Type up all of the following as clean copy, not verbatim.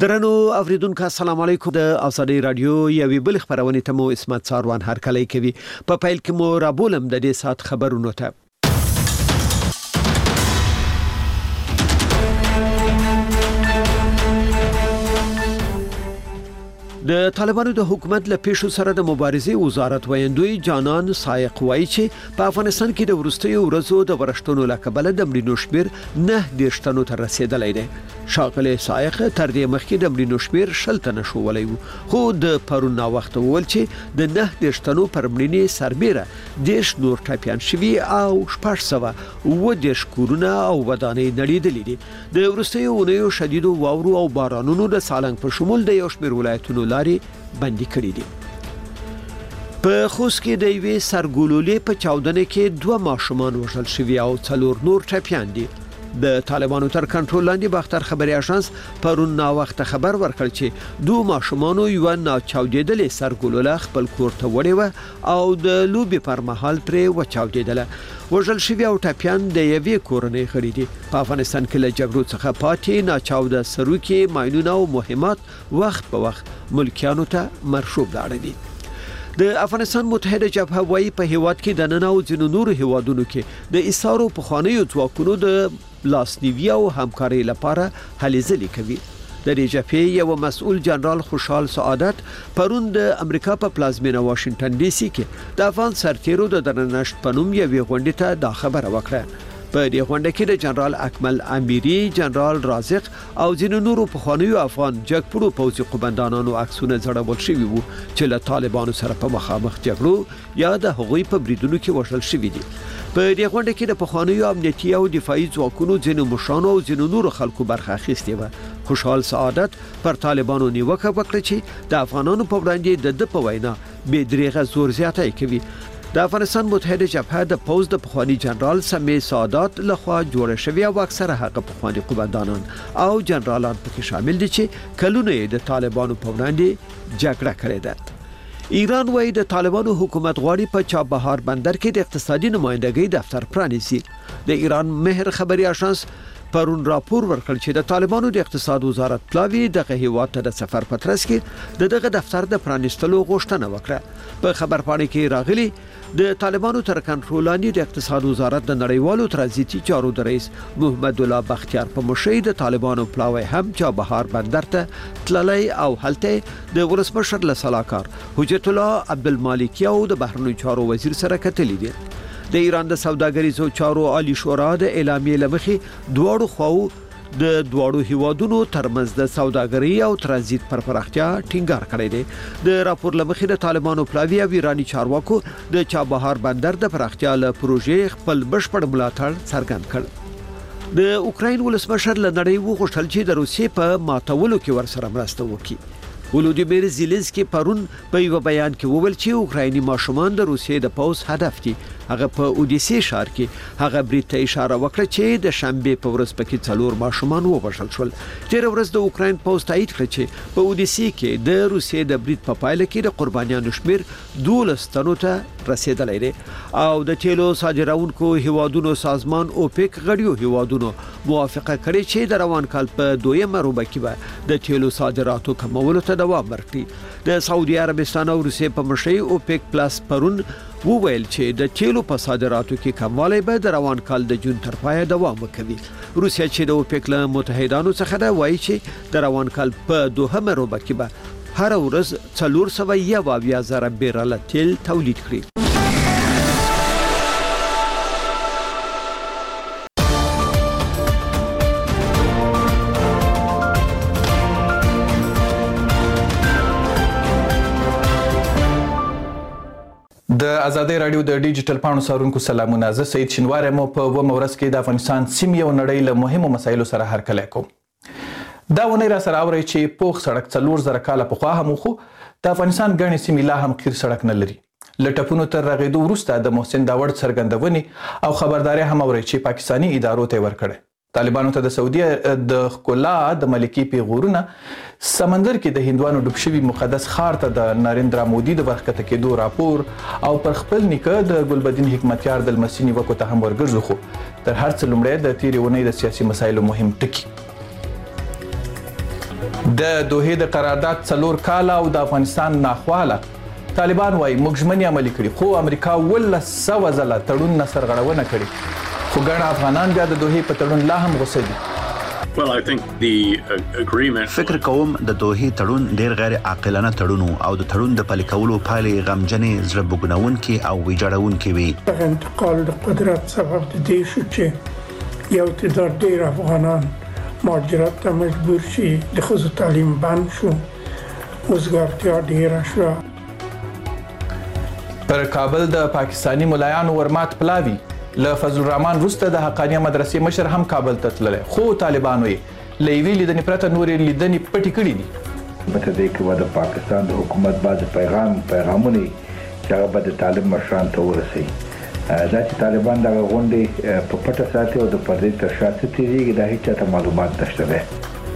درنو اوریدونکو السلام علیکم. د ازادي رادیو یوې بل خبرونه ته مو اسمت ساروان هرکلی کوي. په پیل کې مو رابولم د دې سات خبرونو ته. د طالبانو د حکومت له پیښو سره د مبارزې وزارت ویندوی جانان سایق وایي چې په افغانستان کې د ورستیو ورځو د ورشتونو لکبل د مړینو شمیر 9 تنو ته رسیدلی دی. شاغله سایق تر دې مخکې د مړینو شمیر 10 تنه شوولی وو، خو د پرون نا وخت ول چې د 9 تنو پر مړینې سربېره دیش نور ټاپیان شوي او 610 کورونه او ودانۍ نړیدلې دي. د ورستیو ونیو شدیدو واورو او بارانونو د سالنګ په شمول د یو شمیر ولایتونو لاري بندي کړې دي. په خوست کې د یوې سرګولولې په چاودنه کې 2 ماشومان وژل شوي او 4 نور ټپيان دي. د طالبانو تر کنټرول لاندې باختر خبري اژانس پرون نا وخت خبر ورکړ چې 2 ماشومانو یو نه چاودېدلې سرګولوله خپل کور ته وړې و او د لوبي پر مهال پرې و چاودېدله. وژل شوي او ټپيان د یوې کورنۍ غړي دي. په افغانستان کې له جګړو څخه پاتې ناچاوده سروکي ماينونه او مهمات وخت په وخت ملکیانو ته مرشوب لاړ دي. د افغانستان متحده جبهه وايي په هیواد کې د نن او ځینو نورو هیوادونو کې د ایثارو په خوانیو ځواکونو د لاسنیوي او همکاري لپاره هلې ځلې کوي. د جبهې یو مسؤل جنرال خوشحال سعادت پرون د امریکا په پلازمینه واشنگټن ډي سي کې د افغان سرتیرو د درنښت پنوم یوې غونډې ته دا خبره وکړه. په دې غونډه کې د جنرال اکمل امیری، جنرال رازق او ځینو نورو پخوانیو افغان جګپړو پوځي قومندانانو عکسونه ځړول شوي وو چې له طالبانو سره په مخامخ جګړو یا د هغوی په بریدونو کې وژل شوي دي. په دې غونډه کې د پخوانیو امنیتي او دفاعي ځواکونو ځینو مشرانو او ځینو نورو خلکو برخه اخیستې و. خوشحال سعادت پر طالبانو نیوکه وکړه چې د افغانانو په وړاندې د په وینا بې دریغه زور زیاتی کوي. د افغانستان متحده جبهه د پوز د پخوانی جنرال سمیع سعادت لخوا جوړ شوی او اکثره هغه پخوانی قومندانان او جنرالان پکې شامل دي چې کلونه د طالبانو په وړاندې جګړه کړې ده. ایران وايي د طالبانو حکومت غواړي په چابهار بندر کې د اقتصادي نمائندګۍ دفتر پرانیزي. د ایران مهر خبري اژانس پرون راپور ورکړ چې د طالبانو د اقتصاد وزارت پلاوی دغه هیواد ته د سفر پترس کې دغه دفتر د پرانیستلو غوښتنه وکړه. په خبر پاڼه کې راغلي د طالبانو تر کنټرول لاندې د اقتصاد وزارت د نړیوالو ترانزیتي چارو د رئیس محمد الله بختیار په مشرۍ د طالبانو پلاوی هم چابهار بندر ته تللی او هلته د ولسمشر له سلاکار حجت الله عبدالمالکی او د بهرنیو چارو وزیر سره کتلي دي. د ایران د سوداګریزو چارو عالی شورا د اعلامیې لمخې دواړو خواو د دواړو هیوادونو ترمنځ د سوداګرۍ او ترانزیت پر پراختیا ټینګار کړی دی. د راپور لمخې د طالبانو پلاوی او ایرانی چارواکو د چابهار بندر د پراختیا له پروژې خپل بشپړ ملاتړ څرګند کړ. د اوکراین ولسمشر له نړۍ وغوښتل چې د روسیې په ماتولو کې ورسره مرسته وکړي. ولودیمیر زیلنسکي پرون په یو بیان کې وویل چې اوکرایني ماشومان د روسیې د پوز هدف دي. هغه په اودیسي ښار کې هغه برید ته اشاره وکړه چې د شنبه په ورځ پکې 4 ماشومان ووژل شول. تیر ورځ د اوکراین پوز تایید کړ چې په اودیسي کې د روسیې د برید په پایله کې د قربانیانو شمیر 12 تنو ته رسیدلی دی او د تیلو صادرونکو هیوادونو سازمان اوپک غړیو هیوادونو موافقه کړې چې د روان کال په 2مه روبه کې به د تیلو صادراتو کمولو ته دوام ورکړي. د سعودي عربستان او روسیې په مشرۍ اوپک پلس پرون وویل چې د تیلو په صادراتو کې کموالی به د روان کال د جون تر پایه دوام وکړي. روسیا چې د اوپک له متحدانو څخه ده وایي چې د روان کال په 2مه روبه کې به هر ورځ 400,000 بیرل تیل تولید کړي. د ازادي رادیو د ډیجیټل پاڼو سارونکو سلامونه. زه سید شینوار مو په ورځ کې د افغانستان سیمې او نړۍ له مهمو مسایلو سره هرکلی کوم. دا ونی را سره اوري چې پوخ سړک 4000 کاله پخوا هم خو د افغانستان ګڼې سیمې لا هم قیر سړک نه لري. لټپونو تر رغېدو وروسته د محسن داوړ څرګندونې او خبرداري هم اوري چې پاکستانی ادارو ته ورکړي. طالبانو ته د سعودي د ښکلا د ملکي پیغورونه سمندر کې د هندوانو ډوب شوي مقدس ښار ته د نریندرا مودي د ورښکته کېدو راپور او پر خپل نیکه د ګلبدین حکمتیار د لمسي نیوکو ته هم ورګرځو. خو تر هر څه لومړی د تېرې اونۍ د سیاسي مسایلو مهم ټکي. د دوحې د قرارداد 4 کاله او د افغانستان ناخواله طالبان وايي موږ ژمنې عملي کړي خو امریکا 100 ځله تړون نه سرغړونه کړې خو ګڼ افغانان بیا د دوحې په تړون لا هم غوسه دي. فکر کوم د دوحې تړون ډیر غیر عاقلانه تړون او د تړون د پلي کولو پایلې غمجنې زړه بوګنونکې او ویجاړونکې وي. انتقال د قدرت سبب د دې شو چې یو تعداد ډیر افغانان مهاجرت ته مجبور شي د ښځو تعلیم بند شو وزګارتیا ډیره شوه. پر کابل د پاکستانی ملایانو ورمات پلاوی له فضل الرحمن وروسته د حقانیه مدرسې مشر هم کابل ته تللی خو طالبانو یې له یوې لیدنې پرته نورې لیدنې پټې کړې دي. په دې کې د پاکستان د حکومت بعض پیغامونه چې هغه به د طالب مشران ته ورسي دا چې طالبان د غونډې په پټه ساتي او د پردې تر شا تیریږي دا هیڅ ته معلومات نشته ده.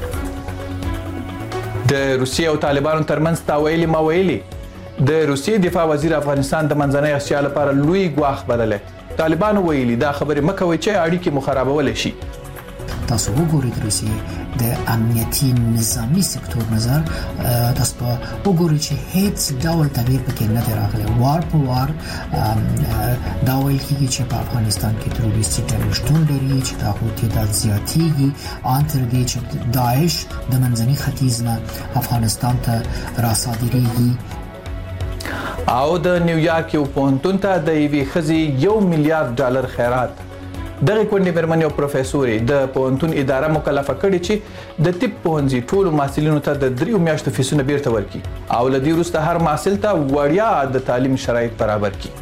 د روسیې او طالبانو ترمنځ تاویلي ماویلي د روسیې دفاع وزیر افغانستان د منځنۍ اسیا لپاره لوی ګواښ بللی. طالبانو ویلي دا خبرې مکوي چې اړیکې مو خرابولی شي. تاسو وګورئ د روسیې د امنیتي نظامی سکتور نظر تاسو وګورئ چې هیڅ ډول تغییر پکې نه دی راغلی. وار په وار دا ویل کېږي چې په افغانستان کې تروریستي ډلې شتون لري چې د هغو تعداد زیاتېږي ان تر دې چې داعش د منځني ختیځ نه افغانستان ته راصادریږي. او د نیویارک یو پوهنتون ته د یوې ښځې $1 میلیارډ خیرات. دغه کونډې مېرمنې او پروفیسورې د پوهنتون اداره مکلفه کړې چې د طب پوهنځي ټولو محصلینو ته د 3 میاشتو فیسونه بیرته ورکړي او له دې وروسته هر محصل ته وړیا د تعلیم شرایط برابر کړي.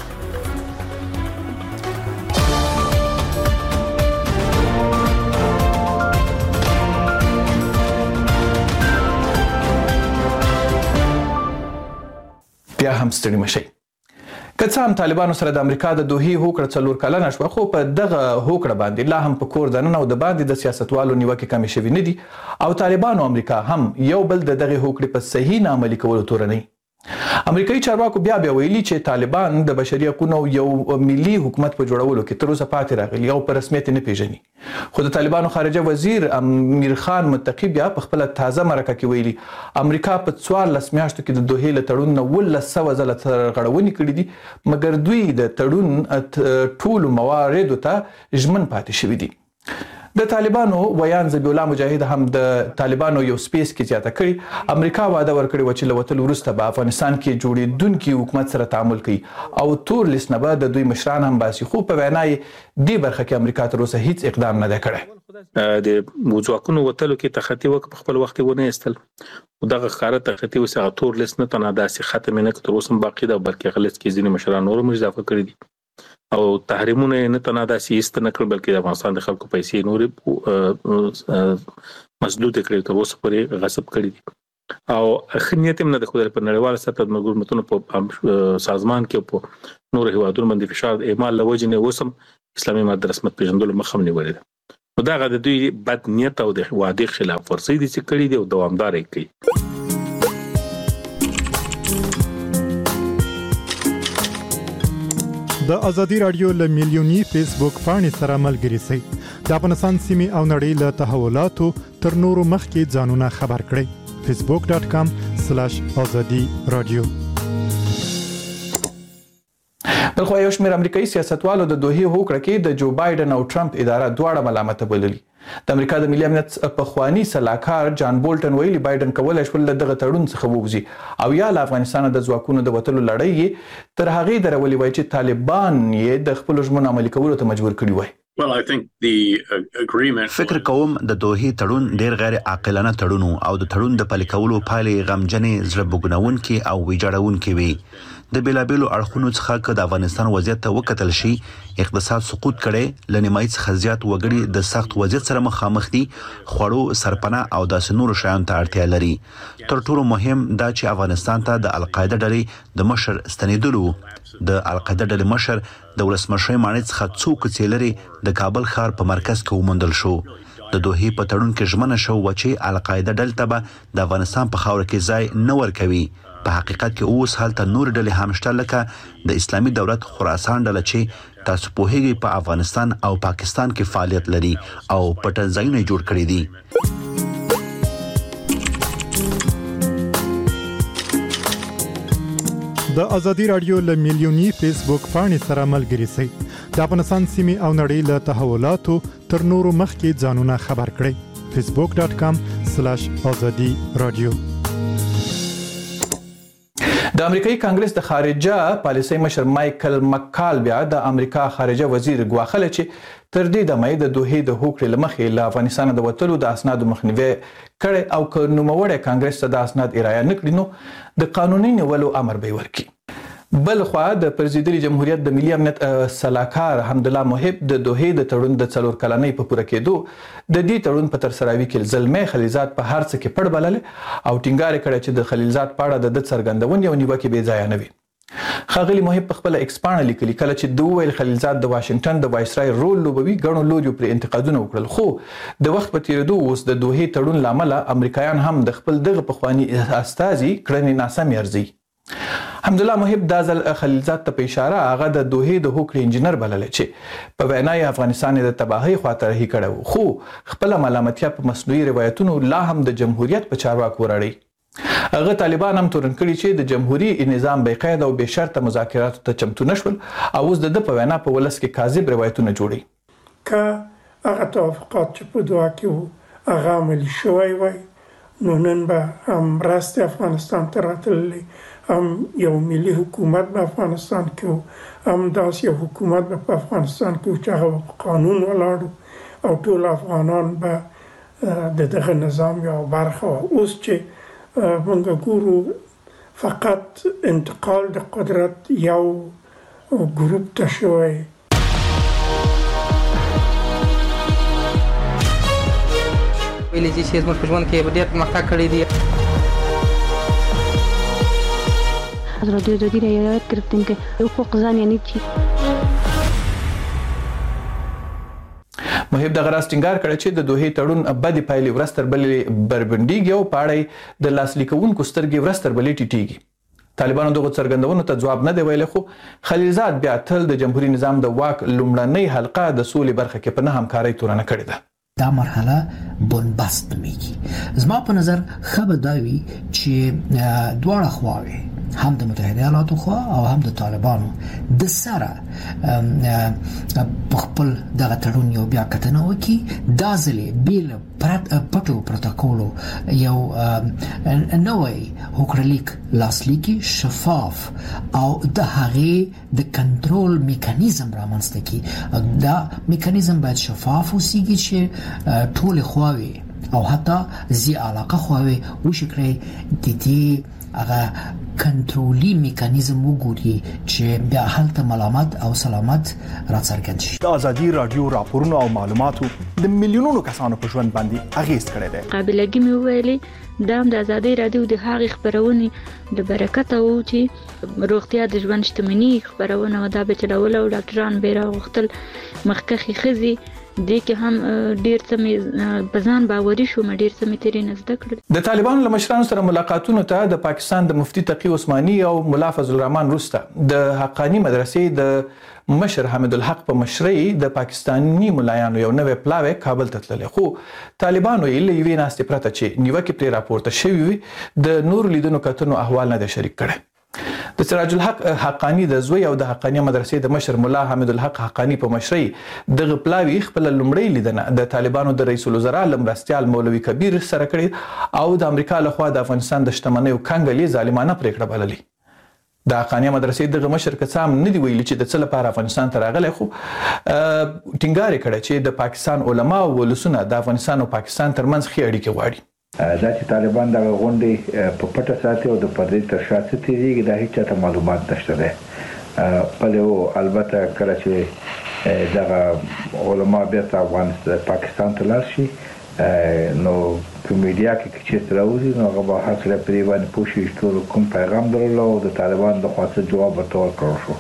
بیا هم ستړي مشئ. که څه هم طالبانو سره د امریکا د دوحې هوکړه 4 کلنه شوه خو په دغه هوکړه باندې لا هم په کور دننه او د باندې د سیاستوالو نیوکې کمې شوي نه دي او طالبانو امریکا هم یو بل د دغه هوکړې په صحیح نه عملي کولو تورنوي. امریکایي چارواکو بیا ویلي چې طالبان د بشري حقوقو یو ملي حکومت په جوړولو کې تر اوسه پاتې راغلي او په رسمیت نه پیژني. خو د طالبانو خارجه وزیر امیر خان متقی بیا په خپل تازه مرکه کې ویلي امریکا په 14 میاشتو کې د دوحې له تړون نه 100 ځله سرغړونې کړې دي مګر دوی د تړون ټولو مواردو ته ژمن پاتې شوي دي. د طالبانو ویان ذبیح الله مجاهد هم د طالبانو یو سپیس کې زیاته کړي امریکا وعده ورکړې و چې له وتلو وروسته به افغانستان کې جوړېدونکي حکومت سره تعامل کوي او تور لیست نه به د دوی مشران هم باسي خو په وینا یې دې برخه کې امریکا تر اوسه هیڅ اقدام نه دی کړی. د موضوعاتو وتلو کې تخطي وک په خپل وخت ونه استل او دغه ښکارا تخطي وسه تور لیست نه تنه داسې ختم نه کړ تر اوسه باقی دا بلکې غلط کې ځینې مشران نور هم اضافه کړی دي او تحریمونه نه تنه داسې است نه کړ بلکې د افغانستان د خلکو پیسې نور مسدود کړي تر اوسه پورې غصب کړي دي او خنیت هم نه د خدای په نړیوال سطح د حکومتونو په سازمان کې په نور هیوادونو باندې فشار اعمال لوجنه وسم اسلامي ماده رسمت پیژندلو مخم نیولې ده. دا غد دوی بد نیت او د وعده خلاف ورزي دي چې کړي دي او دوامدار کوي. د ازادي رادیو له میلیونی فیسبوک باندې سره ملګري سي د افغانستان سیمه او نړۍ له تحولاتو تر نورو مخکې ځانونه خبر کړئ. facebook.com/azadi radio. بلخو یو شمېر امریکایي سیاستوالو د دوحې هوکړه کې د جو بایدن او ټرمپ اداره دواړه ملامت بللي. د امریکا د ملي امنیت پخوانی سلاکار جان بولټن ویلي بایدن کولای شول دغه تړون څخه ووځي او یا له افغانستان د ځواکونو د وټلو لړۍ تر هغه درولي وای چې طالبان یې د خپل ژمن عملي کولو ته مجبور کړي وای. فکر کوم د دوحې تړون ډیر غیر عاقلانه تړون او د تړون د پلي کولو پایلې غمجنې زړه بوګنونکې او ویجاړونکې وي. د بیلابیلو اړخونو څخه که د افغانستان وضعیت ته وکتل شي اقتصاد سقوط کړي لنیمای څخه زیات وګړي د سخت وضعیت سره مخامخ دي خوړو سرپناه او داسې نور شیانو ته اړتیا لري. تر ټولو مهم دا چې افغانستان ته د القاعده ډلې د مشر ستنیدلو د القاعده ډلې مشر د ولسمشر مانیت څخه څوک چیلري د کابل ښار په مرکز کې ومندل شو. د دوحې په تړون کې ژمنه شو چې القاعده ډلې ته به د افغانستان په خاور کې ځای نه ورکوي. په حقیقت کې اوس هلته نور ډلې هم شته لکه د اسلامي دولت خراسان ډله چې تاسو پوهیږئ په افغانستان او پاکستان کې فعالیت لري او پټ ځایونه جوړ کړي دي. د ازادي رادیو له میلیوني فیسبوک پاڼې سره ملګري شئ. د افغانستان سیمې او نړۍ له تحولاتو تر نورو مخکې ځانونه خبر کړئ. facebook.com/azadi radio. د امریکایي کانګرس د خارجه پالیسۍ مشر مایکل مکال بیا د امریکا خارجه وزیر ګواخله چې تر دې دمه د دوحې د هوکړې لمخې له افغانستان د وټلو د اسنادو مخنیوي کړي او که نوموړی کانګرس ته د اسناد ارایه نکړي نو د قانوني نیولو امر به ورکړي. بل خو د پرزیدلي جمهوریت د ملي امنیت سلاکار حمدالله محب د دوحې د تړون د 4 کلنۍ په پوره کېدو د دې تړون په ترسراوي کې زلمي خلیلزاد په هر څه کې پړ بلل او ټینګار کړی چې د خلیلزاد په اړه د څرګندونې او نیوکې بې ځای نه وي. خاغلی محب په خپل ایکس پاڼه لیکلي کله چې دوه ویل خلیلزاد د واشنگټن د وایسرای رول لوبوي غنو لوري پر انتقادونه وکړل خو د وخت په تیریدو اوس د دوحې تړون لامل امریکایان هم د خپل دغه پخوانی استازي کړنې ناسم ارزي. حمدالله محب د ځل خلیلزاد ته په اشاره هغه د دوحې د هوکړې انجینر بلل چې په وینای افغانستان د تباہي خاطرې کړو خو خپل ملامتیا په مصنوعي روایتونو لا هم د جمهوریت په چارواکو ورړي. هغه طالبان هم تورن کړي چې د جمهوریت نظام بې قید او بې شرطه مذاکراتو ته چمتو نشول او اوس د په وینا په ولس کې کاذب روایتونه جوړي. که هغه توافقات چې په دوه کې هغه عملي شوی وای نو نن به هم راست افغانستان ته راتللی هم یو ملي حکومت په افغانستان کې هم داس یو حکومت په افغانستان کې چې هغه قانون ولاړو او ټول افغانان به دغه نظام یو برخه اوس چې موږ ګورو فقط انتقال د قدرت یو ګروپ ته شوی. ویلې چې زموږ په ژوند کې ډېر پرمختګ کړی دی. حضرت جدی رعایت گرفتیم که حقوق زن یعنی چی؟ محب د غراس ټینګار کړی چې د دوحې تړون بدی پایلې ورستر بلې بربندیږي او پاړی د لاسلیکونکو سترګې ورستر بلې ټیټیږي. طالبانو دغه څرګندونو ته جواب نه دی ویلی خو خلیلزاد بیا تل د جمهوریت نظام د واک لومړنۍ حلقه د سولې برخه کې په نه همکارۍ تورنه کړې ده. دا مرحله بنبست نومیږي. زما په نظر خبر دا وي چې دواړه خواوې هم د متحده ایالاتو خوا او هم د طالبانو د سره په خپل دغه تړون یو بیا کتنه وکړي. دا ځلې بیل پټو پروتوکولو یو نوی هوکړلیک لاسلیکي شفاف او د هغې د کنټرول میکانیزم رامنځته کړي. دا میکانیزم باید شفاف اوسیږي چې ټول خواوې او حتی زی علاقه خواوې وشکړي د دې هغه کنټرولي میکانیزم وګوري چې بیا هلته ملامت او سلامت راڅرګند شي. د ازادي رادیو راپورونو او معلوماتو د میلیونونو کسانو په ژوند باندې اغیز کړی دی. قابلګي مې ویلي دا د ازادي رادیو د هغې خبرونه د برکت او چې روغتیا د ژوند شتمنۍ خبرونه دا به چلول او ډاکټران به راغختل مخکخي خزي دې کې هم ډیر څه بزان باوري شو ډیر څه تیرې نزد کړل. د طالبانو له مشرانو سره ملاقاتونو ته د پاکستان د مفتي تقی عثماني او مولا فضل الرحمن روسته د حقانی مدرسې د مشر حمید الحق په مشرۍ د پاکستاني ملایانو یو نوې پلاوی کابل ته تللی خو طالبانو یې له یوې ناستې پرته چې نیوکې پرې راپورته شوي وي د نور لیدونو کتنو احوال نه دی شریک کړی. د سراج الحق حقانی د زوی او د حقانی مدرسې د مشر مولا حمید الحق حقانی په مشرۍ دغه پلاوی خپل لومړی لیدنه د طالبانو د رئیس الوزرا لمرستیال مولوي کبیر سره کړی او د امریکا لخوا د افغانستان د شتمنیو کنګلې ظالمانه پریکړه بللې. د حقانی مدرسې دغه مشر کڅام نه دی ویلي چې د څه لپاره افغانستان ته راغلی خو ټینګار کړی چې د پاکستان علما او ولسونه د افغانستان او پاکستان ترمنځ ښې اړیکې غواړي. دا چې طالبان د غونډې په پټه ساتي او د پردې تر شا ستېږي دا هیڅ ته معلومات نشته ده. بلې البته کله چې دغه علما بیرته افغانستان پاکستان ته لاړ شي نو په میډیا کې چې راوځي نو هغه به حاصله پرې باندې پوښي ټول کوم پیغام درلو او د طالبان د خاصه جواب ورته ورکړ شو.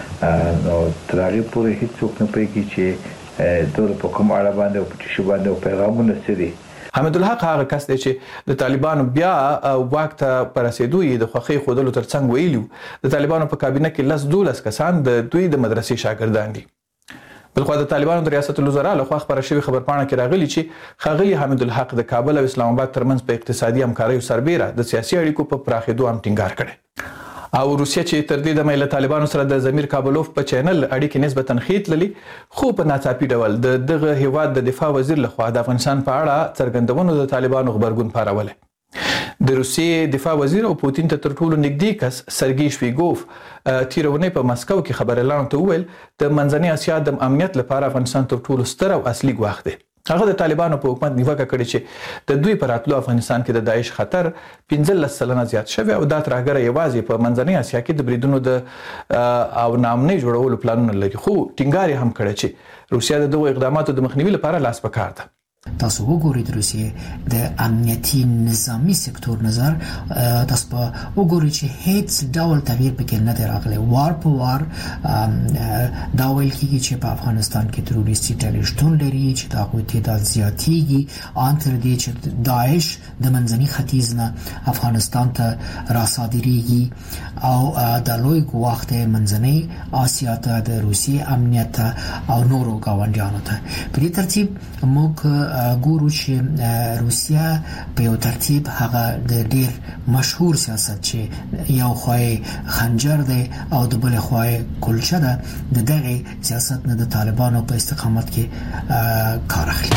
نو تر هغې پورې هیڅوک نه پوهېږي چې دوی په کوم اړه باندې او په څه باندې پیغامونه څه دي. حمید الحق هغه کس دی چې د طالبانو بیا واک ته پر رسیدو یې د خوښۍ خودلو ترڅنګ ویلي د طالبانو په کابینه کې 12 کسان د دوی د مدرسې شاګردان دي. بلخو د طالبانو د ریاست الوزرا لخوا خبره شوې خبرپاڼه کې راغلي چې ښاغلي حمید الحق د کابل او اسلام آباد ترمنځ په اقتصادي همکاریو سربېره د سیاسي اړیکو په پراخېدو هم ټینګار کړی. او روسیه چې تر دې دمه له طالبانو سره د زمیر کابلوف په چینل اړیکې نسبتا خېت للی خو په ناڅاپي ډول دغه هیواد د دفاع وزیر لخوا د افغانستان په اړه څرګندونو د طالبانو خبرګون پاروله د روسیې دفاع وزیر او پوتین ته تر ټولو نږدې کس سرګی شویګوف تیرونه په مسکو کې خبر اعلان ته وویل د منځنۍ اسیا د امنیت لپاره افغانستان تر ټولو ستر او اصلي ګواښ دی. هغه د طالبانو په حکومت نیوکه کړې چې د دوی پر راتلو افغانستان کې د داعش خطر 15% زیات شوی او دا ترهګر یوازې په منځنۍ اسیا کې د بریدونو د او نامنۍ جوړولو پلانونه لري خو ټینګار هم کړی چې روسیا د دغو اقداماتو د مخنیوي لپاره لاس په کار ده. تاسو وګورئ د روسیې د امنیتي نظامی سکتور نظر تاسو په وګورئ چې هیڅ ډول تغییر پکې نه دی راغلی. وار په وار دا ویل کېږي چې په افغانستان کې تروریستي ډلې شتون لري چې د هغوی تعداد زیاتېږي ان تر دې چې داعش د منځني ختیځ نه افغانستان ته راصادریږي او د لوی ګواښ دی منځنۍ اسیا ته د روسیې امنیت او نورو ګاونډیانو ته. په دې ترتیب موږ ګورو چې روسیا په یو ترتیب هغه د ډیر مشهور سیاست چې یو خوای خنجر دی او د بل خوای کلچه ده د دغه سیاست نه د طالبانو په استقامت کې کار اخلي.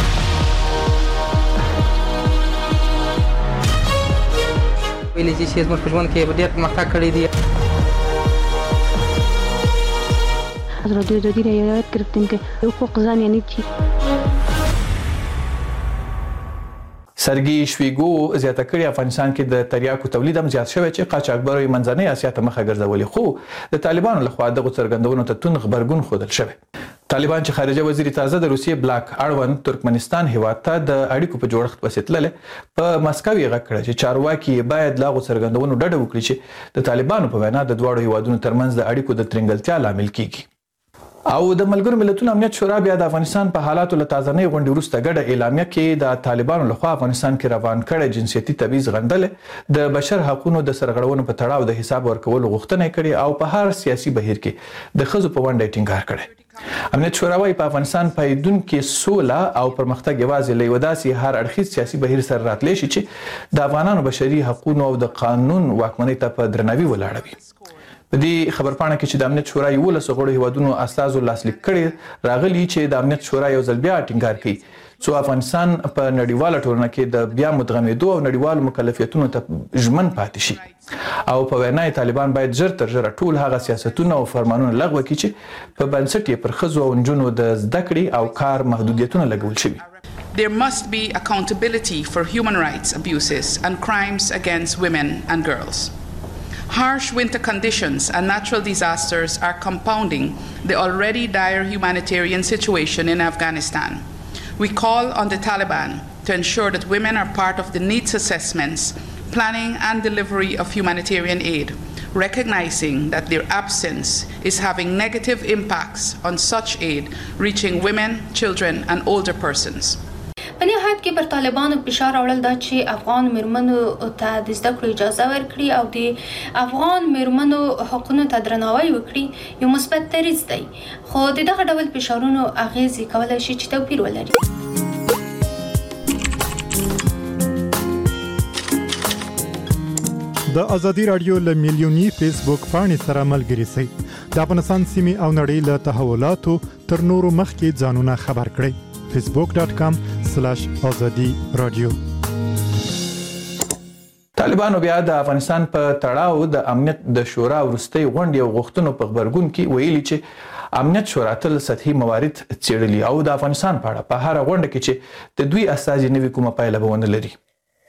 ویلې چې زموږ په ژوند کې ډیر پرمختګ کړی دی. حضرت دودی رعایت گرفتیم که حقوق زن یعنی چی؟ سرګی شویګو زیاته کړی افغانستان کې د تریاکو تولید هم زیات شوی چې قاچاقبرو منځنۍ اسیا ته مخه ګرځولې خو د طالبانو لخوا دغه څرګندونو ته تون خبرګون خودل شوی. طالبان چې خارجه وزیر تازه د روسیې بلاک اړوند ترکمنستان هیواد ته د اړیکو په جوړښت وسیتلله په مسکو یې غږ کړ چې چارواکي باید لاغو څرګندونو ډډه وکړي چې د طالبانو په وینا د دواړو هیوادونو ترمنځ د اړیکو د ترنګلتیا لامل کیږي. او د ملګرو ملتونو امنیت شورا بیا د افغانستان په حالاتو له تازه‌نۍ غونډې وروسته ګډه اعلامیه کې د طالبانو لخوا افغانستان کې روان کړی جنسیتي تبعیض غندل د بشر حقوقو د سرغړونو په تړاو د حساب ورکولو غوښتنه کړې او په هر سیاسي بهیر کې د ښځو په ونډه ټینګار کړی. امنیت شورا وايي په افغانستان پایدونکو سوله او پرمختګ یوازې له یو داسې هر اړخیز سیاسي بهیر سره راتلی شي چې د افغانانو بشري حقوقو او د قانون واکمنۍ ته په درناوي ولاړ وي. په دې خبرپاڼه کې چې د امنیت شورا یو له غړو هیوادونو استازو لاسلیک کړي راغلي چې د امنیت شورا یو ځل بیا ټینګار کوي چې افغانستان په نړیواله ټولنه کې د بیا مدغمېدو او نړیوالو مکلفیتونو ته ژمن پاتې شي او په وینا طالبان باید ژر تر ژره ټول هغه سیاستونه او فرمانونه لغوه کړي چې په بنسټ یې پر ښځو او نجونو د زده کړې او کار محدودیتونه لګول شوي. There must be accountability for human rights abuses and crimes against women and girls. Harsh winter conditions and natural disasters are compounding the already dire humanitarian situation in Afghanistan. We call on the Taliban to ensure that women are part of the needs assessments, planning and delivery of humanitarian aid, recognizing that their absence is having negative impacts on such aid reaching women, children and older persons. په نهایت کې پر طالبانو فشار راوړل دا چې افغان مېرمنو ته د زده کړو اجازه ورکړي او د افغان مېرمنو حقوقو ته درناوی وکړي یو مثبت دریځ دی خو دغه ډول فشارونو اغیزې کولای شي چې توپیر ولري. د ازادي رادیو له میلیونی فیسبوک پاڼې سره ملګري شئ. د افغانستان سیمې او نړۍ له تحولاتو تر نورو مخکې ځانونه خبر کړئ. facebook.com/azadi radio. طالبانو بیا د افغانستان په تړاو د امنیت د شورا وروستۍ غونډې او غوښتنو په خبرګون کې ویلي چې امنیت شورا تل سطحي موارد څېړلي او د افغانستان په اړه په هر غونډه کې چې د دوی استازي نوي کومه پایله به ونه لري.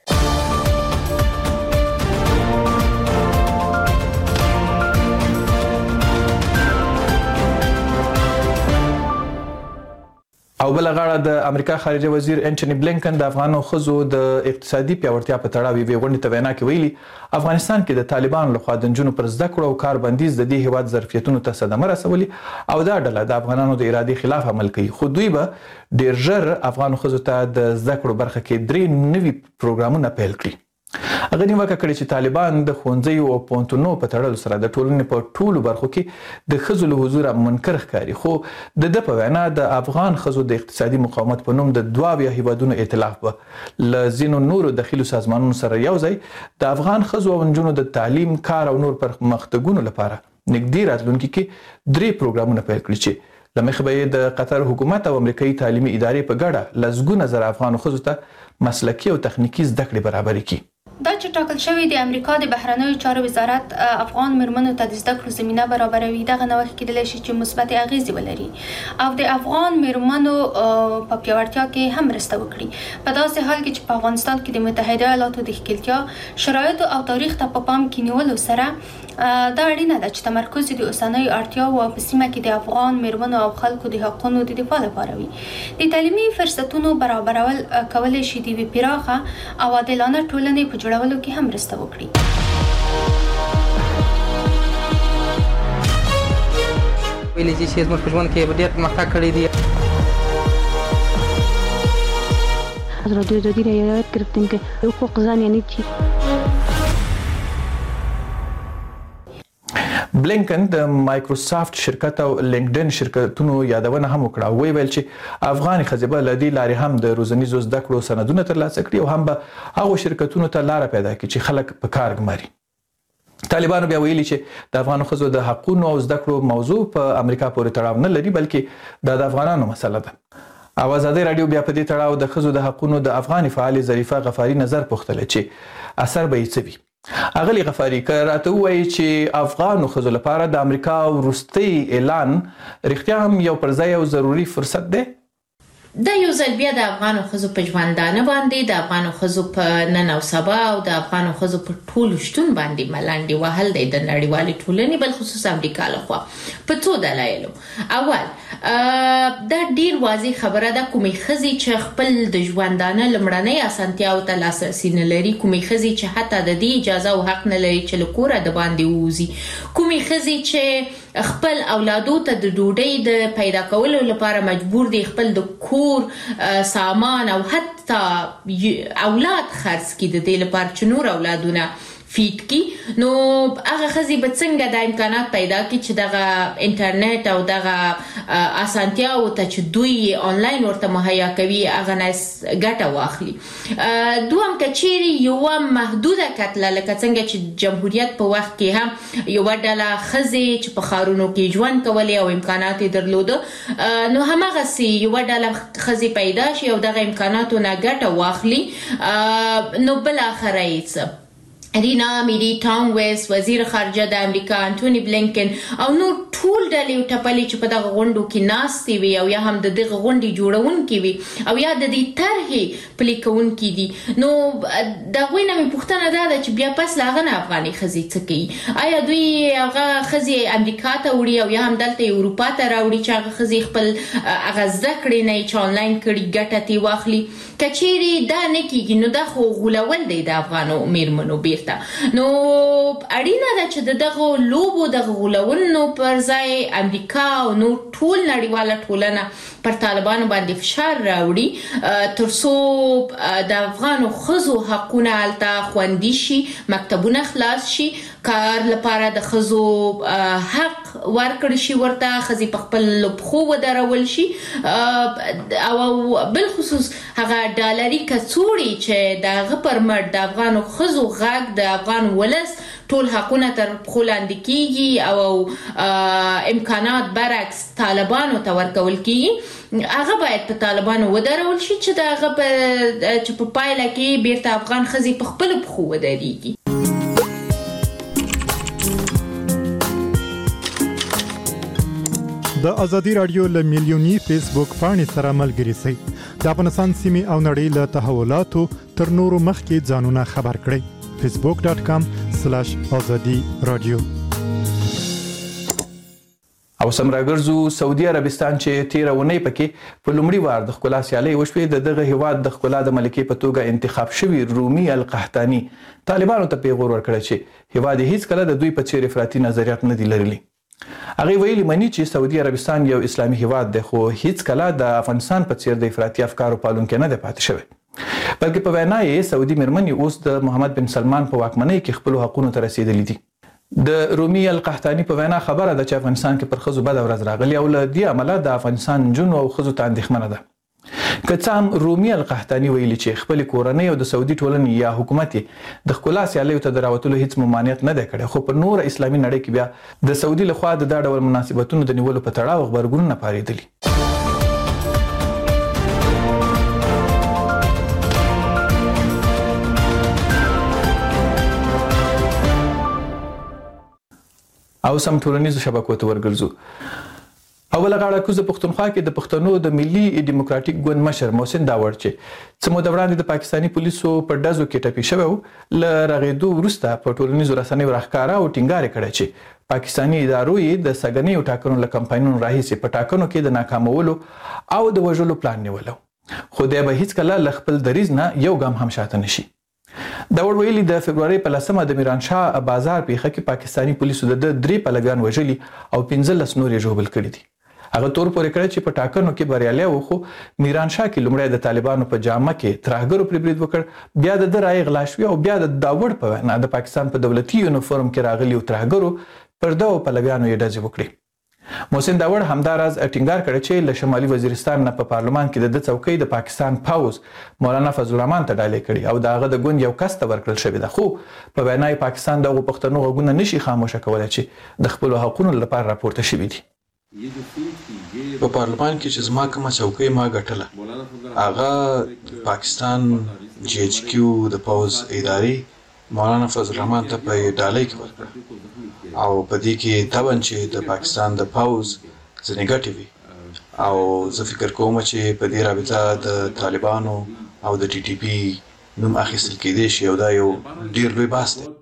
او بل غاړه د امریکا خارجه وزیر انټونی بلینکن د افغانو خزو د اقتصادي پیاوړتیا په تړاو وی غونډه ته وینا کې ویلي افغانستان کې د طالبانو لخوا د جنونو پر زده کړو او کار بندیز د دې هیواد ظرفیتونو ته صدمه رسولي او دا ډله د افغانانو د ارادي خلاف عمل کوي خو دوی به ډیر ژر افغان خزو ته د زده کړو برخه کې 3 نوي پروګرامونه پیل کړي. هغه نیوکه کړې چې طالبان د ښوونځیو او پوهنتونونو په تړلو سره د ټولنې په ټولو برخو کې د ښځو له حضوره منکر ښکاري. خو د ده په وینا د افغان ښځو د اقتصادي مقاومت په نوم د 2 هیوادونو ائتلاف به له ځینو نورو داخلي سازمانونو سره یو ځای د افغان ښځو او نجونو د تعلیم، کار او نور پرمختګونو لپاره نږدې راتلونکي کې 3 پروګرامونه پیل کړي چې له مخې به د قطر حکومت او امریکایي تعلیمي ادارې په ګډه لسګونه زره افغان ښځو ته مسلکي او تخنیکي زده کړې برابرې کړي. دا چې ټاکل شوی د امریکا د بهرنیو چارو وزارت افغان میرمنو ته د زده کړو زمینه برابروي، دغه نوښت کېدلی شي چې مثبت اغیزې ولري او د افغان میرمنو په پیاوړتیا کې هم مرسته وکړي، په داسې حال کې چې په افغانستان کې د متحده ایالاتو د ښکېلتیا، شرایطو او تاریخ ته په پام کې نیولو سره دا اړینه ده چې تمرکز د اوسنیو اړتیاوو او په سیمه کې د افغان میرمنو او خلکو د حقونو د دفاع لپاره وي. د تعلیمي فرصتونو برابرول کولی شي د یوې پراخه او عادلانه ټولنې په جوړولو کې هم مرسته وکړي. ویلې چې زموږ په ژوند کې ډېر پرمختګ کړی دی. ازادي رایت گرفتیم که حقوق زن یعنی چی؟ بلینکن د مایکروسافت شرکت او لینکډین شرکتونو یادونه هم وکړه او ویل چې افغان ښځې به له دې لارې هم د روزنیزو زده کړو سندونه ترلاسه کړي او هم به هغو شرکتونو ته لاره پیدا کړي چې خلک په کار ګماري. طالبانو بیا ویلي چې د افغان ښځو د حقونو او زده کړو موضوع په امریکا پورې تړاو نه لري بلکې دا د افغانانو مسله ده. او ازادي رادیو بیا په دې تړاو د ښځو د حقونو د افغان فعالې ظریفه غفاري نظر پوښتله چې اثر به یې څه وي. اغلی غفاری که راته وایي چې افغانو ښځو لپاره د امریکا وروستی اعلان رښتیا هم یو پر ځای او ضروري فرصت دی؟ دا یو ځل بیا د افغانو ښځو په ژوندانه باندې، د افغانو ښځو په نن او سبا او د افغانو ښځو په ټولو شتون باندې ملنډې وهل دی د نړیوالې ټولنې بل خصوص امریکا لخوا په څو دلایلو. اول دا ډیر واضح خبره ده، کومې ښځې چې خپل د ژوندانه لمړنۍ اسانتیاو ته لاسرسي نه لري، کومې ښځې چې حتی د دې اجازه او حق نه لري چې له کوره د باندې ووځي، کومې ښځې چې خپل اولادو ته د ډوډۍ د پیدا کولو لپاره مجبور دي خپل د کور سامان او حتی اولاد خرڅ کړي د دې لپاره چې نور اولادونه فیټ کی. نو هغه ښځې به څنګه دا امکانات پیدا کړي چې دغه انټرنیټ او دغه اسانتیاو ته چې دوی آنلاین ورته مهیا کوي هغه نه ګټه واخلي. دوهم که چیرې یوه محدوده کتله لکه څنګه چې جمهوریت په وخت کې هم یوه ډله ښځې چې په ښارونو کې ژوند کولی او امکانات یې درلوده، نو هماغسې یوه ډله ښځې پیدا شي او دغه امکاناتو نه ګټه واخلي، نو بالاخره یې څه رینا میری ټانګویس وزیر خارجه د امریکا انټونی بلینکن او نور ټول ډلې او ټپلې چې په دغه غونډو کې ناستې وي او یا هم د دغه غونډې جوړونکي وي او یا د دې طرحې پلي کوونکي دي، نو د هغوی نه مې پوښتنه دا ده چې بیا پس له هغه نه افغاني ښځې څه کوي؟ آیا دوی هغه ښځې امریکا ته وړي او یا هم دلته اروپا ته راوړي چې هغه ښځې خپل هغه زده کړې نه چې آنلاین کړي ګټه ترې واخلي؟ که چیرې دا نه کېږي نو دا خو غولول دی د افغانو میرمنو بیرته. نو اړینه ده چې د دغه لوبو دغه غولونو پر ځای امریکا او نور ټول نړیواله ټولنه پر طالبانو باندې فشار راوړي ترڅو د افغانو ښځو حقونه هلته خوندي شي، مکتبونه خلاص شي، کار لپاره د ښځو حق ورکړل شي، ورته ښځې په خپل پښو ودرول شي، او بل خصوص هغه ډالري کڅوړې چې د هغه پر مټ د افغانو ښځو غږ د افغان ولس ټول حقونه تر پښو لاندې کیږي او امکانات برعکس طالبانو ته ورکول کیږي، هغه باید په طالبانو ودرول شي چې د هغه چې په پایله کې بیرته افغان ښځې په خپلو پښو ودرېږي. د ازادي رادیو له میلیوني فیسبوک پاڼې سره ملګري شئ. د افغانستان سیمې او نړۍ له تحولاتو تر نورو مخکې ځانونه خبر کړئ. facebook.com/azadi radio. او سمراګرزو سعودي عربستان چې تیر اونۍ پکې په لومړي وار د ښکلا سیالۍ وشوې، د دغه هیواد د ښکلا د ملکې په توګه انتخاب شوي رومي القحطاني طالبانو ته پیغور ورکړی چې هیواد هیڅ کله د دوی په څیر افراطي نظریات نه دي لرلي. هغه ویلي مني چې سعودي عربستان یو اسلامي هیواد دی، خو هیڅ کله د افغانستان په څیر د افراطي افکارو پالونکی نه دی پاتې شوی. بلکې په وینا یې سعودي مېرمنې اوس د محمد بن سلمان په واکمنۍ کې خپل حقوقو ته رسیدلې دي. د رومي القحطاني په وینا خبره ده چې افغانستان کې پر ښځو بده ورځ راغلې او له دې امله د افغانستان نجونو او ښځو ته اندېښمنه ده. که څه هم رومي القحطاني ویلي چې خپل کورنۍ او د سعودي ټولنې یا حکومت د ښکلا سیالیو ته د راوتلو هیڅ ممانعت نه دی کړی، خو په نوره اسلامي نړۍ کې بیا د سعودي لخوا د دا ډول مناسبتونو د نیولو په تړاو غبرګونونه پارېدلي. او سم ټولنیزو شبکو ته ورګرځو. اوله غاړه کوزه پښتونخوا کې د پښتنو د ملي ډیموکراتیک ګوند مشر محسن داوړ چې څه موده وړاندې د پاکستاني پولیسو په ډزو کې ټپي شوی و، له رغېدو وروسته په ټولنیزو رسنیو راښکاره او ټینګار کړی چې پاکستاني ادارو یې د سږنیو ټاکنو له کمپاینونو راهیسې په ټاکنو کې د ناکامولو او د وژلو پلان نیولو، خو دی به هیڅکله له خپل دریځ نه یو ګام هم شاته نشي. داوړ ویلي د فبروري په 10مه د میرانشاه بازار پیښه کې پاکستاني پولیسو د 3 پلویان وژلي او 15 نور یې ژوبل کړي دي. هغه تور پورې کړی چې په ټاکنو کې بریالی و، خو میرانشاه کې لومړی د طالبانو په جامه کې ترهګرو پرې برید وکړ، بیا د ده رایې غلا شوې او بیا د داوړ په وینا د پاکستان په دولتي یونیفورم کې راغلي ترهګرو پر دغو پلویانو یې ډزې وکړې. محسن داوړ همداراز ټینګار کړی چې له شمالي وزیرستان نه په پارلمان کې د څوکۍ د پاکستان پاوز مولانا فضل الرحمن ته ډالۍ کړي او د هغه د ګوند یو کس ته ورکړل شوې ده، خو په وینا یې پاکستان دغو پښتنو غوږونه نشي خاموشه کولی چې د خپلو حقونو لپاره راپورته شوي دي. په پارلمان کې چې زما کومه څوکۍ ما ګټله هغه پاکستان جی ایچ کیو د پاوز ادارې مولانا فضل الرحمن ته په ډالۍ کې ورکړه او په دې کې طبعا چې د پاکستان د پاوز ځینې ګټې وي او زه فکر کوم چې په دې رابطه د طالبانو او د ټي ټي پي نوم اخیستل کېدی شي او دا یو ډیر لوی بحث دی.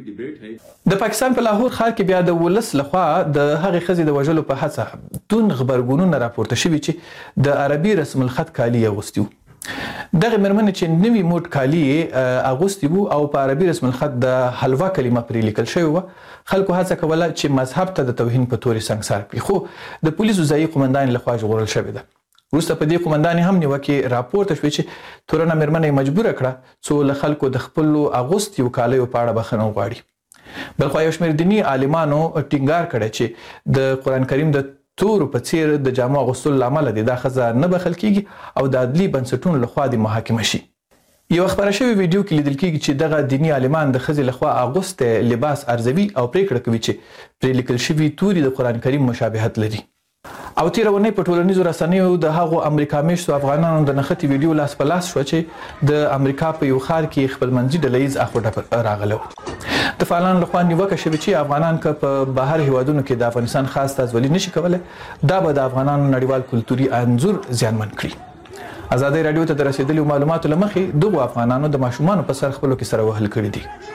د پاکستان په لاهور ښار کې بیا د ولس لخوا د هغې ښځې د وژلو په هڅه توند غبرګونونه راپورته شوي چې د عربي رسم الخط کالي یې اغوستي وو. دغه مېرمنې چې نوي موټ کالي یې اغوستي وو او په عربي رسم الخط د حلوا کلمه پرې لیکل شوې وه، خلکو هڅه کوله چې مذهب ته د توهین په تورې سنګسار کړي، خو د پولیسو ځایي قومندان لخوا ژغورل شوې ده. وروسته په دې قومندانې هم نیوکې راپورته شوې چې تورنه مېرمنه یې مجبوره کړه څو له خلکو د خپلو اغوستیو کالیو په اړه بخښنه وغواړي. بلخوا یو شمېر دیني عالمانو ټینګار کړی چې د قرآن کریم د تورو په څیر د جامو اغوستلو له امله د دا ښځه نه بخښل کیږي او د عدلي بنسټونو لخوا د محاکمه شي. یو خبره شوی ویډیو کې لیدل کیږي چې دغه دیني عالمان د ښځې لخوا اغوستی لباس ارزوي او پریکړه کوي چې پرې لیکل شوي توري د قرآن کریم مشابهت لري. او تیره اونۍ په ټولنیزو رسنیو د هغو امریکا میشتو افغانانو د نښتې ویډیو لاس په لاس شوه چې د امریکا په یو ښار کې خپلمنځي ډله ییز اخ راغلی و. د فعالانو لخوا نیوکه شوې چې افغانان که په بهر هیوادونو کې د افغانستان خاص استازولي نشي کولی، دا به د افغانانو نړیوال کلتوري انځور زیانمن کړي. ازادي راډیو ته د رسېدلو معلوماتو له مخې دغو افغانانو د ماشومانو په سر خپلو کې سره وهل کړي دي.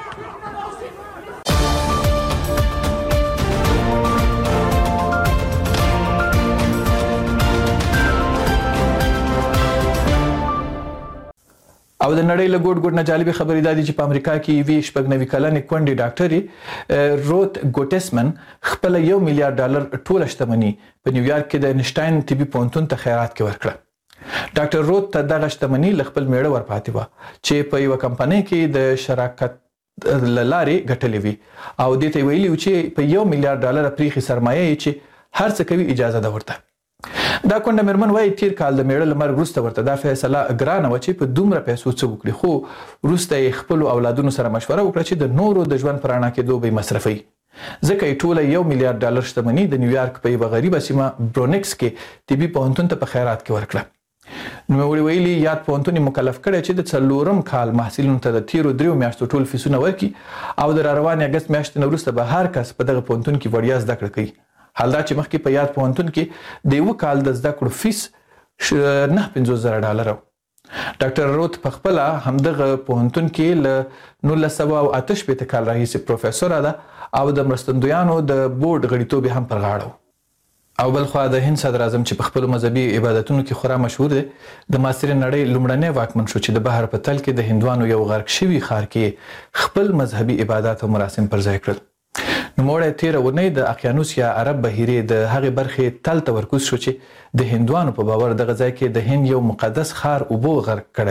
او د نړۍ له ګوټ ګوټ نه جالبې خبرې دا دي چې په امریکا کې یوې 96 کلنې کونډې ډاکټرې روت ګوټسمن خپله $1 میلیارډ ټوله شتمني په نیویارک کې د انشټاین طبي پوهنتون ته خیرات کې ورکړه. ډاکټر روت ته دغه شتمني له خپل میړه ورپاتې وه چې په یوه کمپنۍ کې د شراکت له لارې ګټلې وي او دې ته یې ویلي و چې په $1 میلیارډ پریښې سرمایه یې چې هر څه کوي اجازه ده ورته. دا کونډه مېرمن وایي تیر کال د میړه له مرګ وروسته ورته دا فیصله ګرانه وه چې په دومره پیسو څه وکړي، خو وروسته یې خپلو اولادونو سره مشوره وکړه چې د نورو د ژوند په رڼا کېدو به یې مصرفوي، ځکه یې ټوله $1 میلیارډ شتمني د نیویارک په یوه غریبه سیمه برونکس کې طبي پوهنتون ته په خیرات کې ورکړه. نوموړي ویلي یاد پوهنتون یې مکلف کړی چې د 4م کال محصلینو ته د تیرو 3 میاشتو ټول فیسونه ورکړي او د راروانې اګست میاشتې نه وروسته به هر کس په دغه پوهنتون کې وړیا زده کړه کوي. حال دا چې مخکې په یاد پوهنتون کې د یوه کال د زده کړو فیس $950,000 و. ډاکټر روت په خپله همدغه پوهنتون کې له 1968 کال راهیسې پروفیسوره ده او د مرستندویانو د بورډ غړیتوب یې هم پر غاړه و. او بلخوا د هند صدر اعظم چې په خپلو مذهبي عبادتونو کې خورا مشهور دی، د معاصرې نړۍ لومړنی واکمن شو چې د بحر په تل کې د هندوانو یو غرق شوي ښار کې خپل مذهبي عبادات او مراسم پر ځای کړل. نوموړی تیره اونۍ د اقیانوس یا عرب بحیرې د هغې برخې تل ته ورکوز شو چې د هندوانو په باور دغه ځای کې د هند یو مقدس ښار اوبو غرق کړی دی.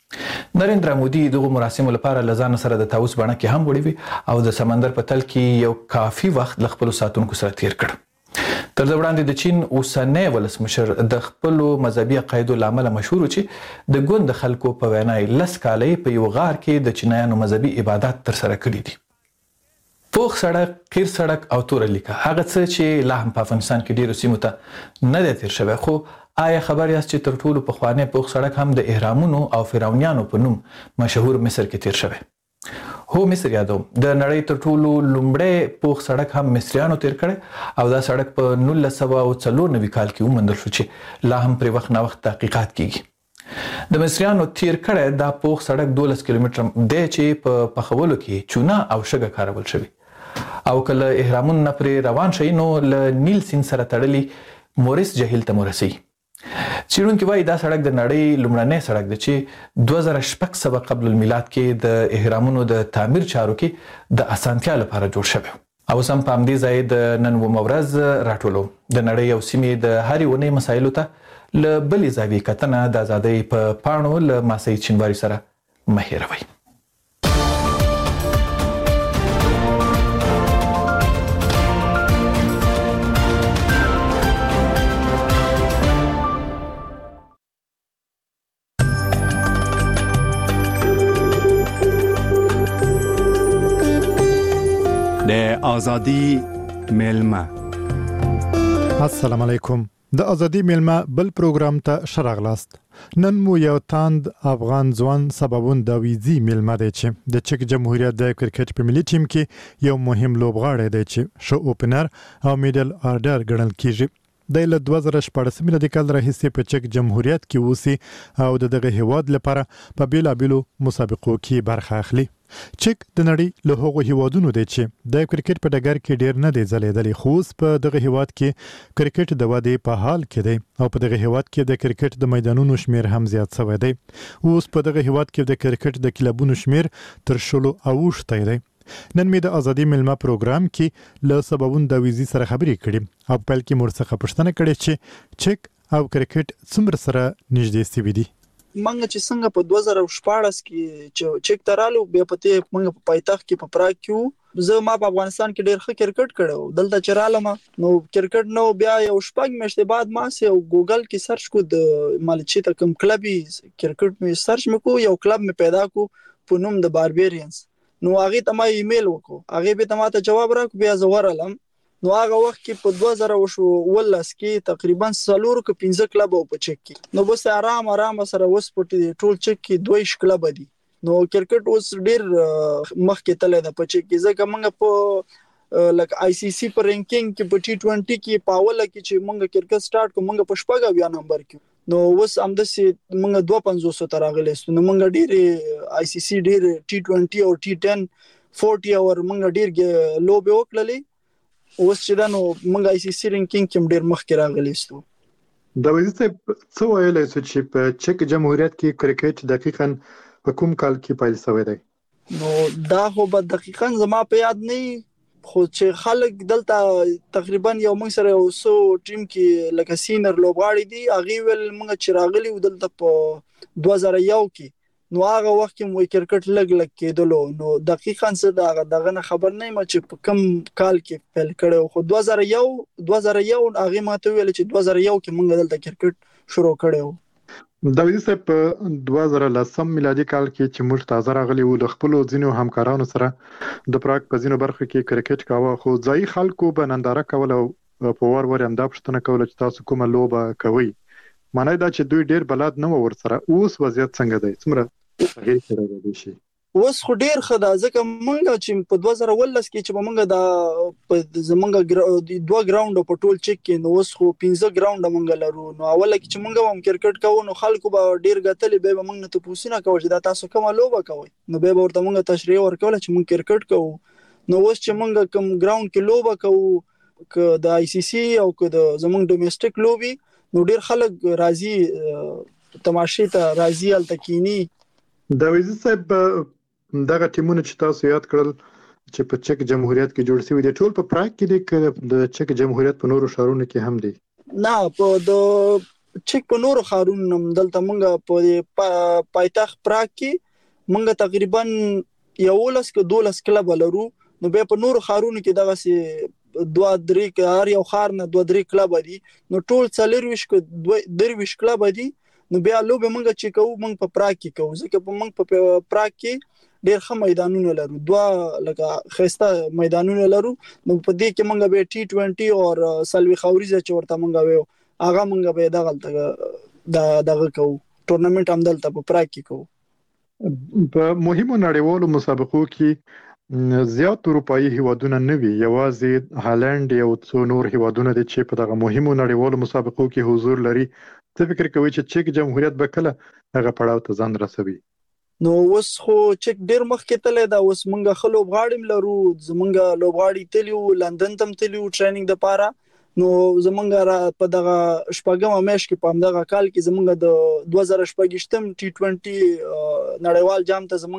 نریندرا مودي دغه مراسمو لپاره لزان سره د تاوس بڼه کې هم وړي وي او د سمندر په تل کې یو کافي وخت ل خپل ساتونکو سره تیر کړ. تر دې وړاندې د چین اوسنۍ ولسمشر د خپل مذهبي عقایدو لامل مشهور چې د ګوند خلکو په وینا لس کالې په یو غار کې د چینایانو مذهبي عبادت تر سره کړي دي. پوخ سړک، قیر سړک او تور لیکه هغه څه چې لا هم په افغانستان کې ډیرو سیمو ته نه دی تیر شوی، خو آیا خبر یاست چې تر ټولو پخوانی پوخ سړک هم د اهرامونو او فرعونیانو په نوم مشهور مصر کې تیر شوی؟ هو مصر یادوم د نړۍ تر ټولو لومړی پوخ سړک هم مصریانو تیر کړی او دا سړک په 1994 کال کې وموندل شو چې لا هم پر وخت نه وخت تحقیقات کیږي. د مصریانو تیر کړی دا پوخ سړک 12 کیلومتر دی چې په پخولو کې چونه او شګه کارول شوی او کله اهرامون نه پر روان شي نو ل نیل سیند سره تړلی مورس جهیل ته ورسي. چیرونکي وایي دا سړک د نړۍ لومړنی سړک دی چې 2600 قبل المیلاد کې د اهرامونو د تعمیر چارو کې د اسانتیا لپاره جوړ شوی. او سم په همدې ځای د نن و مورز راټولو د نړۍ او سیمې د هرې ونې مسایلو ته له بلې زاویې کتنه د ازادۍ په پاڼو له ماسۍ چینواري سره مه هېروئ. د ازادي میلمه. السلام علیکم. د ازادي میلمه بل پروګرام ته شراغلاست. نن مو یو تاند افغان ځوان سببون د ویزي میلمه دی چې د چک جمهوریت د کرکټ په ملي ټیم کې یو مهم لوبغاړی دی چې شو اوپنر او میډل آرډر ګڼل کیږي. د 2014 میلادي کال راهیسې په چک جمهوریت کې اوسي او دغه هیواد لپاره په بیلابیلو مسابقو کې برخه اخلي. چک د نړۍ له هغو هیوادونو دی چې د کرکټ په ډګر کې ډیر نه دی ځلیدلی، خو اوس په دغه هیواد کې کرکټ د ودې په حال کې دی او په دغه هیواد کې د کرکټ د میدانونو شمیر هم زیات شوی دی. اوس په دغه هیواد کې د کرکټ د کلبونو شمیر تر 10 اوښتی دی. نن می د ازادي میلمه پروګرام کې له سببون د ویزي سره خبرې کړې او په کې مرڅخه پښتنه کړې چې چک او کرکټ څومره سره نږدې سوي دي. منګه چې څنګه په 2014 کې چې چک ترالو بیا پته منګه په پایتخت کې په پراګ کې زه ما په افغانستان کې ډېر ښه کرکټ کړو. دلته چرالم نو کرکټ نو بیا یو شپږ میاشتې بعد ما سه ګوګل کې سرچ کو د مالچی ته کوم کلب کرکټ می سرچ مکو یو کلب می پیدا کو په نوم د باربیرینز. نو هغه ته ما ایمیل وکړو، هغه به ته ما ته جواب راکړ، بیا زه ورالم. نو هغه وخت کې په 2018 کې تقریبا 4-5 کلب او په چک کې نو بس آرام سره وس پټ ټول چک کې 2 کلب دي. نو کرکټ اوس ډیر مخکې تللی ده په چک کې، ځکه موږ په لکه آی سی سی په رینکینګ کې په T20 کې په اوله کې چې موږ کرکټ سٹارټ کوم موږ په 14 نمبر کې نو اوس همداسې موږ 250 ته راغلی نو موږ ډیر آی سی سی ډیر T20 او T10 40 اور موږ ډیر لوبه وکړلې. اوس چې دا نو موږ آی سی سی رینکینګ کې ډیر مخکې راغلی ستو. د وزیر څه ویلای چې په چک جمهوریت کې کرکټ دقیقاً په کوم کال کې پیل شوی دی؟ نو دا خو به دقیقاً زما په یاد نه، خو چې خلک دلته تقریبا یو موږ سره یو سو ټیم کې لکه سینر لوبغاړي دي، هغه ول موږ چې راغلي و دلته په 2001 کې نو هغه وخت کې مو کرکټ لګ کېدلو. نو دقیقاً څه دغه نه خبر نه یم چې په کوم کال کې پیل کړو، خو 2001 هغه ماته ویل چې 2001 کې موږ دلته کرکټ شروع کړو. د وزیر صاحب په 2010 میلادي کال کې چې موږ تازه راغلي وو د خپل ځینو همکارانو سره د پراګ په ځینو برخو کې کرکټ کاوه، خو ځای خلکو به ننداره کول او په ور هم دا پوښتنه کوله چې تاسو کومه لوبه کوئ. معنی دا چې دوی ډیر بلد نه ور سره. اوس وضعیت څنګه دی؟ څومره هغه سره دی شي؟ اوس خو ډیر ښه ده، ځکه موږ چې په 2019 کې چې موږ د زمونږ 2 ګراوند په ټول چک کې نو اوس خو 15 ګراوند موږ لرو. نو اوله کې چې موږ هم کرکټ کوو نو خلکو به ډیر غتلې به موږ نه تاسو کوي چې دا تاسو کومه لوبه کوي، نو به ورته موږ تشریح ورکول چې موږ کرکټ کوو. نو اوس چې موږ کوم ګراوند کې لوبه کوو ک د آی سی سی او ک د زمونږ ډومېسټک لوبي نو ډیر خلک راځي تماشې ته راځي التکینی. د وزیر صاحب دغه ټیمونه چې تاسو یاد کړل چې په چک جمهوریت کې جوړ شوی دي ټول په پراګ کې دي د چک جمهوریت په نورو ښارونو کې هم دي؟ نه، په د چک په نورو ښارونو دلته مونږ په پایتخت پراګ کې مونږ تقریبا 11 که 12 کلب لرو. نو بیا په نورو ښارونو کې دغه سي 2-3 هر یو ښار نه 2-3 کلب دي. نو ټول 40 که 23 کلب دي. نو بیا لوبه مونږ چې کوو مونږ په پراګ کې کوو ځکه په مونږ په پراګ کې ډېر ښه میدانونه لرو. 2 لکه خسته میدانونه لرو. نو په دې کې مونږ به T20 او سلوي خوريزه چې ورته مونږ ویو هغه مونږ به دغه کوو ټورنمنت هم دلته په پراګ کې کوو. په مهمو نړیوالو مسابقو کې زیات اروپאי هیوادونه نه وي، یوازې هالند یو څو نور هیوادونه دي چې په دغه مهمو نړیوالو مسابقو کې حضور لري. څه فکر کوي چې چک جمهوریت به کله هغه پړاو ته ځان رسوي؟ نو اوس خو چک ډیر مخکې تللی دا. اوس مونږ ښه لوبغاړي لرو. زمونږ لوبغاړي تللي وو لندن ته هم تللي وو ټریننګ دپاره. نو زمونږ په دغه شپږمه میاشت کې په همدغه کال کې زمونږ د 2026 T20 نړیوال جام ته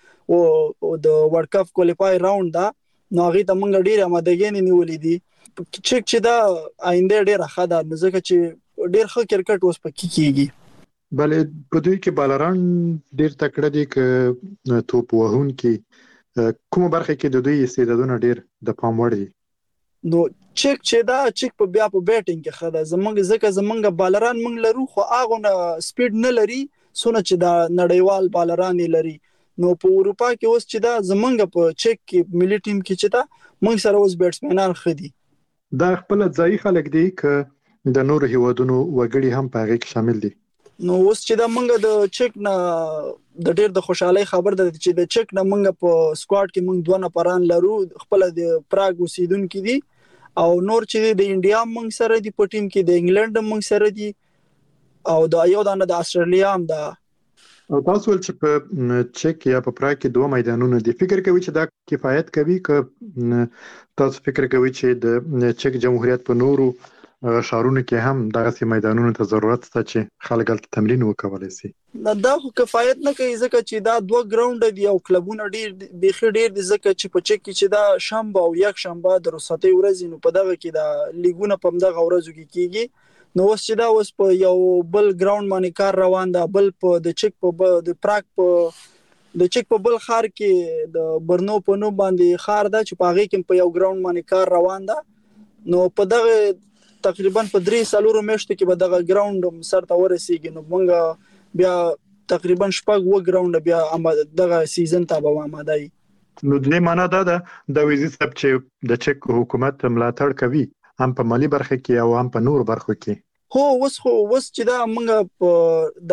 زمونږ د ورلد کپ کوالیفای راوند دا. نو هغې ته مونږ ډېرې امادګۍ نیولې دي. چک چې دا آینده ډېره ښه ده نو ځکه چې ډېر ښه کرکټ اوس پکې کېږي. بلې په دوی کې بالران ډېر تکړه دي که توپ وهونکي کومه برخه کې د دوی استعدادونه ډېر د پام وړ دي؟ نو چک چې دا چک په بیا په بیټینګ کې ښه ده. زمونږ ځکه زمونږ بالران مونږ لرو خو هغه سپیډ نه لري څونه چې دا نړیوال بالران لري. نو په اروپا کې اوس چې دا زمونږ په چک کې ملي ټیم کې چې دا مونږ سره اوس بیټسمنان ښه دي. دا خپل ځای خلک دي که د نورو هیوادونو وګړي هم په هغه کې شامل دي؟ نو اوس چې دا مونږ د چک نه د ډېر د خوشحالي خبر ده چې د چک نه مونږ په سکواډ کې مونږ 2 نفران لرو خپل د پراګ اوسیدونکو دي او نور چې د انډیا مونږ سره دي په ټیم کې د انګلند مونږ سره دي او د یو دانه د استرالیا هم ده. او تاسو ول چې په چک یا په پراګ کې 2 میدانونه دي، فکر کوي چې دا کفایت کوي که تاسو فکر کوي چې د چک جمهوریت په نورو ښارونو کې هم دغه میدانونو ته ضرورت شته چې خلک هلته تمرین وکولای شي؟ دا خو کفایت نه کوي ځکه چې دا 2 ګراوند دي او کلبونه ډېر بیخي ډېر دي ځکه چې په چک کې چې دا شنبه او یک شنبه د رخصتۍ ورځې نو په دغه کې دا لیګونه په دغه ورځو کې کیږي. نو اوس چې دا اوس په یو بل ګراوند باندې کار روان ده، بل په د چک په د پراګ په د چک په بل ښار کې د برنو په نوم باندې ښار ده چې په هغې کې په یو ګراوند باندې کار روان ده. نو په دغه تقریبا په 3-4 میاشتو کې به دغه ګراوند سرته ورسیږي. نو مونږ بیا تقریبا 6 ګراوند بیا دغه سیزن ته به آماده یو. نو د معنا دا ده د ویزي سب چې د چک حکومت ملاتړ کوي هم په مالی برخه کې او هم په نور برخو کې. هو اوس چې دا مونږ په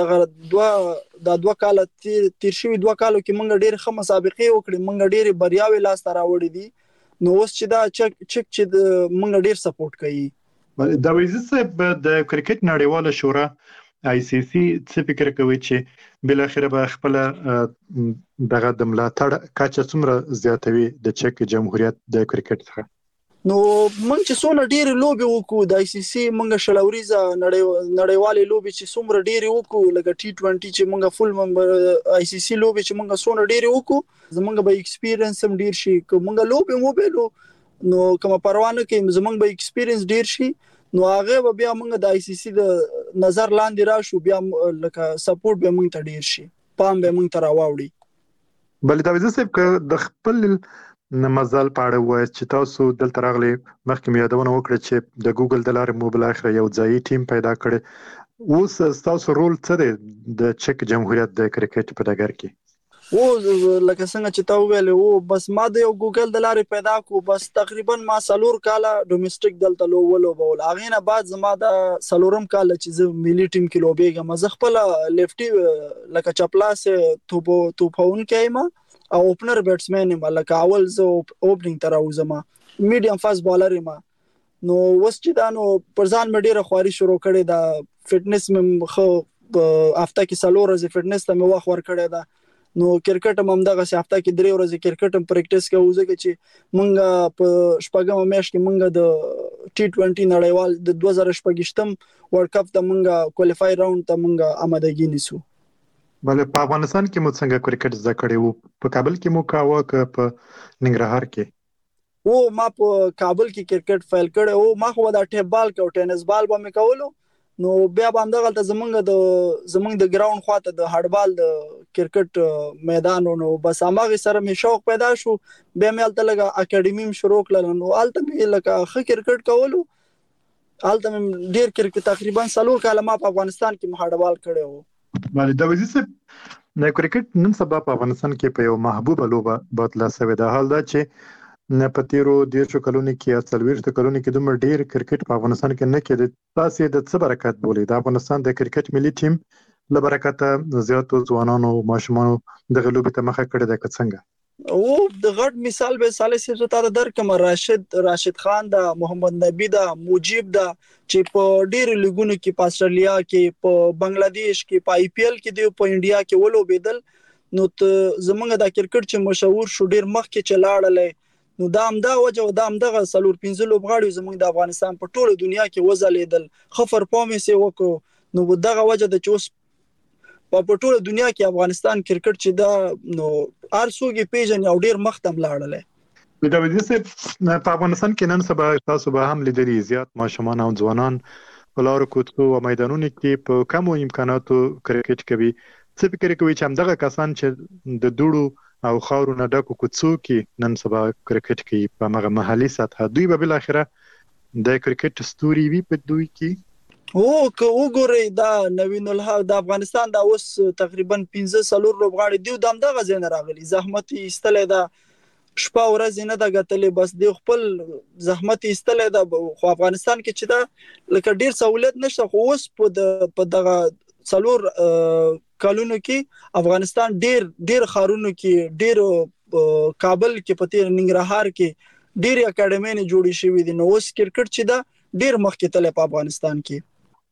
دغه 2 کال تیر شوي 2 کالو کې مونږ ډېر ښه مسابقې وکړې، مونږ ډېرې بریاوې لاسته راوړې دي. نو اوس چې دا چک چې مونږ ډېر سپورټ کوي. دا ویزي صاحب د کرکټ نړیواله شورا ICC څه فکر کوي چې بل اخر به خپل دغه د ملاتړ کچه څومره زیاتوي د چک جمهوریت د کرکټ څخه؟ نو مونږ چې څونه ډېرې لوبې وکړو د ICC مونږ شلوریزه نړیوالې لوبې چې څومره ډېرې وکړو لکه T20 چې مونږ فل ممبر ICC لوبې چې مونږ څونه ډېرې وکړو زمونږ به ایکسپیرینس هم ډېر شي. که مونږ لوبې وبېلو نو کومه پروا نه کوي زمونږ به ایکسپیرینس ډېر شي. نو هغه به بیا مونږ د ICC د نظر لاندې راشو بیا لکه سپورټ به مونږ ته ډېر شي، پام به مونږ ته راوړي. بلې دا ویزه صاحب که د خپل مزل په اړه وایي چې تاسو دلته راغلي مخکې مې یادونه وکړه چې د ګوګل د لارې مو بالاخره یو ځایي ټیم پیدا کړی. اوس تاسو رول څه دی د چک جمهوریت د کرکټ په ډګر کې؟ لکه څنګه چې تا وویل بس ما د یو ګوګل د لارې پیدا کو بس تقریبا ما 4 کاله ډومېسټک دلته لوبول. هغې نه بعد زما د 4م کال چې زه ملي ټیم کې لوبېږم. زه خپله لیفټي لکه چپلاس توپونکی یم او اوپنر بیټسمن یم. لکه اول زه اوپننګ ته راوځم، میډیم فاست بالر یم. نو اوس چې دا نو پر ځان مې ډېره خواري شروع کړې ده، فټنس مې ښه په هفته کې 4 ورځې فټنس ته مې وخت ورکړی ده. نو کرکټ هم همدغسې هفته کې 3 ورځې کرکټ هم پریکټس کوو ځکه چې مونږ په شپږمه میاشت کې مونږ د T20 نړیوال د 2026 ورلد کپ ته مونږ کوالیفای راوند ته مونږ آمادګي نیسو. بله په افغانستان کې مو څنګه کرکټ زده کړی وو؟ په کابل کې مو کاوه که په ننګرهار کې؟ ما په کابل کې کرکټ فیل کړی وو. ما خو دا ټیپ بال کو ټینس بال به مې کولو نو بیا به همدغه زمونږ د ګراوند خواته د هډبال د کرکټ میدان نو بس هغه سره مې شوق پیدا شو. بیا مې هلته لږه اکیډمي شروع کړل نو هلته مې لکه ښه کرکټ کولو. هلته مې ډېر کرکټ تقریبا 4 کاله ما په افغانستان کې هډبال کړی و. باندې د وزیر صاحب د کرکټ نن سبا په افغانستان کې په یو محبوبه لوبه بدله شوې ده. حال دا چې نه پتیرو 10 کلونو کې یا 40 کلونو کې دومره ډیر کرکټ په افغانستان کې نه کېده. تاسو د څه برکت بولئ د افغانستان د کرکټ ملي ټیم له برکته زیاتو ځوانانو ماشومانو د غلوبې ته مخه کړې ده څنګه؟ او د غټ مثال به صالح صاحب ته درکم راشد خان دا محمد نبی دا مجيب دا چې په ډیر لیګونو کې په استرالیا کې په بنگلاديش کې په IPL کې دی په انډیا کې ولوبېدل. نو زمونږ د کرکټ چې مشهور شو ډیر مخ کې چلاړلې. نو دا همدا وجه دا همدغه 4-5 لوبغاړي زموږ د افغانستان په ټوله دنیا کې وځلیدل خفر پامې سي وکړو. نو دغه وجه د چوس په ټوله دنیا کې افغانستان کرکټ چې دا نو ارسوګي پیژن یو ډیر مختم لاړل. د وزیر صاحب په افغانستان کې نن سبا تاسو به هم لیدلی زیات ماشومان او ځوانان په لارو کوڅو او میدانونو کې په کمو امکاناتو کرکټ کوي. څه فکر کوي چې همدغه کسان چې د دوړو او خاورو نه ډکو کوڅو کې نن سبا کرکټ کوي په هغه محلي سطح دوی به بل اخره د کرکټ ستوري وي په دوی کې؟ او که وګورئ دا نوین الحق د افغانستان دا اوس تقریبا 15 لوبغاړي دی د همدغه ځای نه راغلي. زحمت ایستلې دا شپه ورځ نه دا غتلې بس دی خپل زحمت ایستلې دا خو افغانستان کې چې دا لکه ډیر سہولت نشته. خو اوس په دغه 4 کالونو کې افغانستان ډیر خارونو کې ډیر کابل کې پته ننګرهار کې ډیر اکیډمي نه جوړې شوې دي. نو اوس کرکټ چې دا ډیر مخکې تللی په افغانستان کې.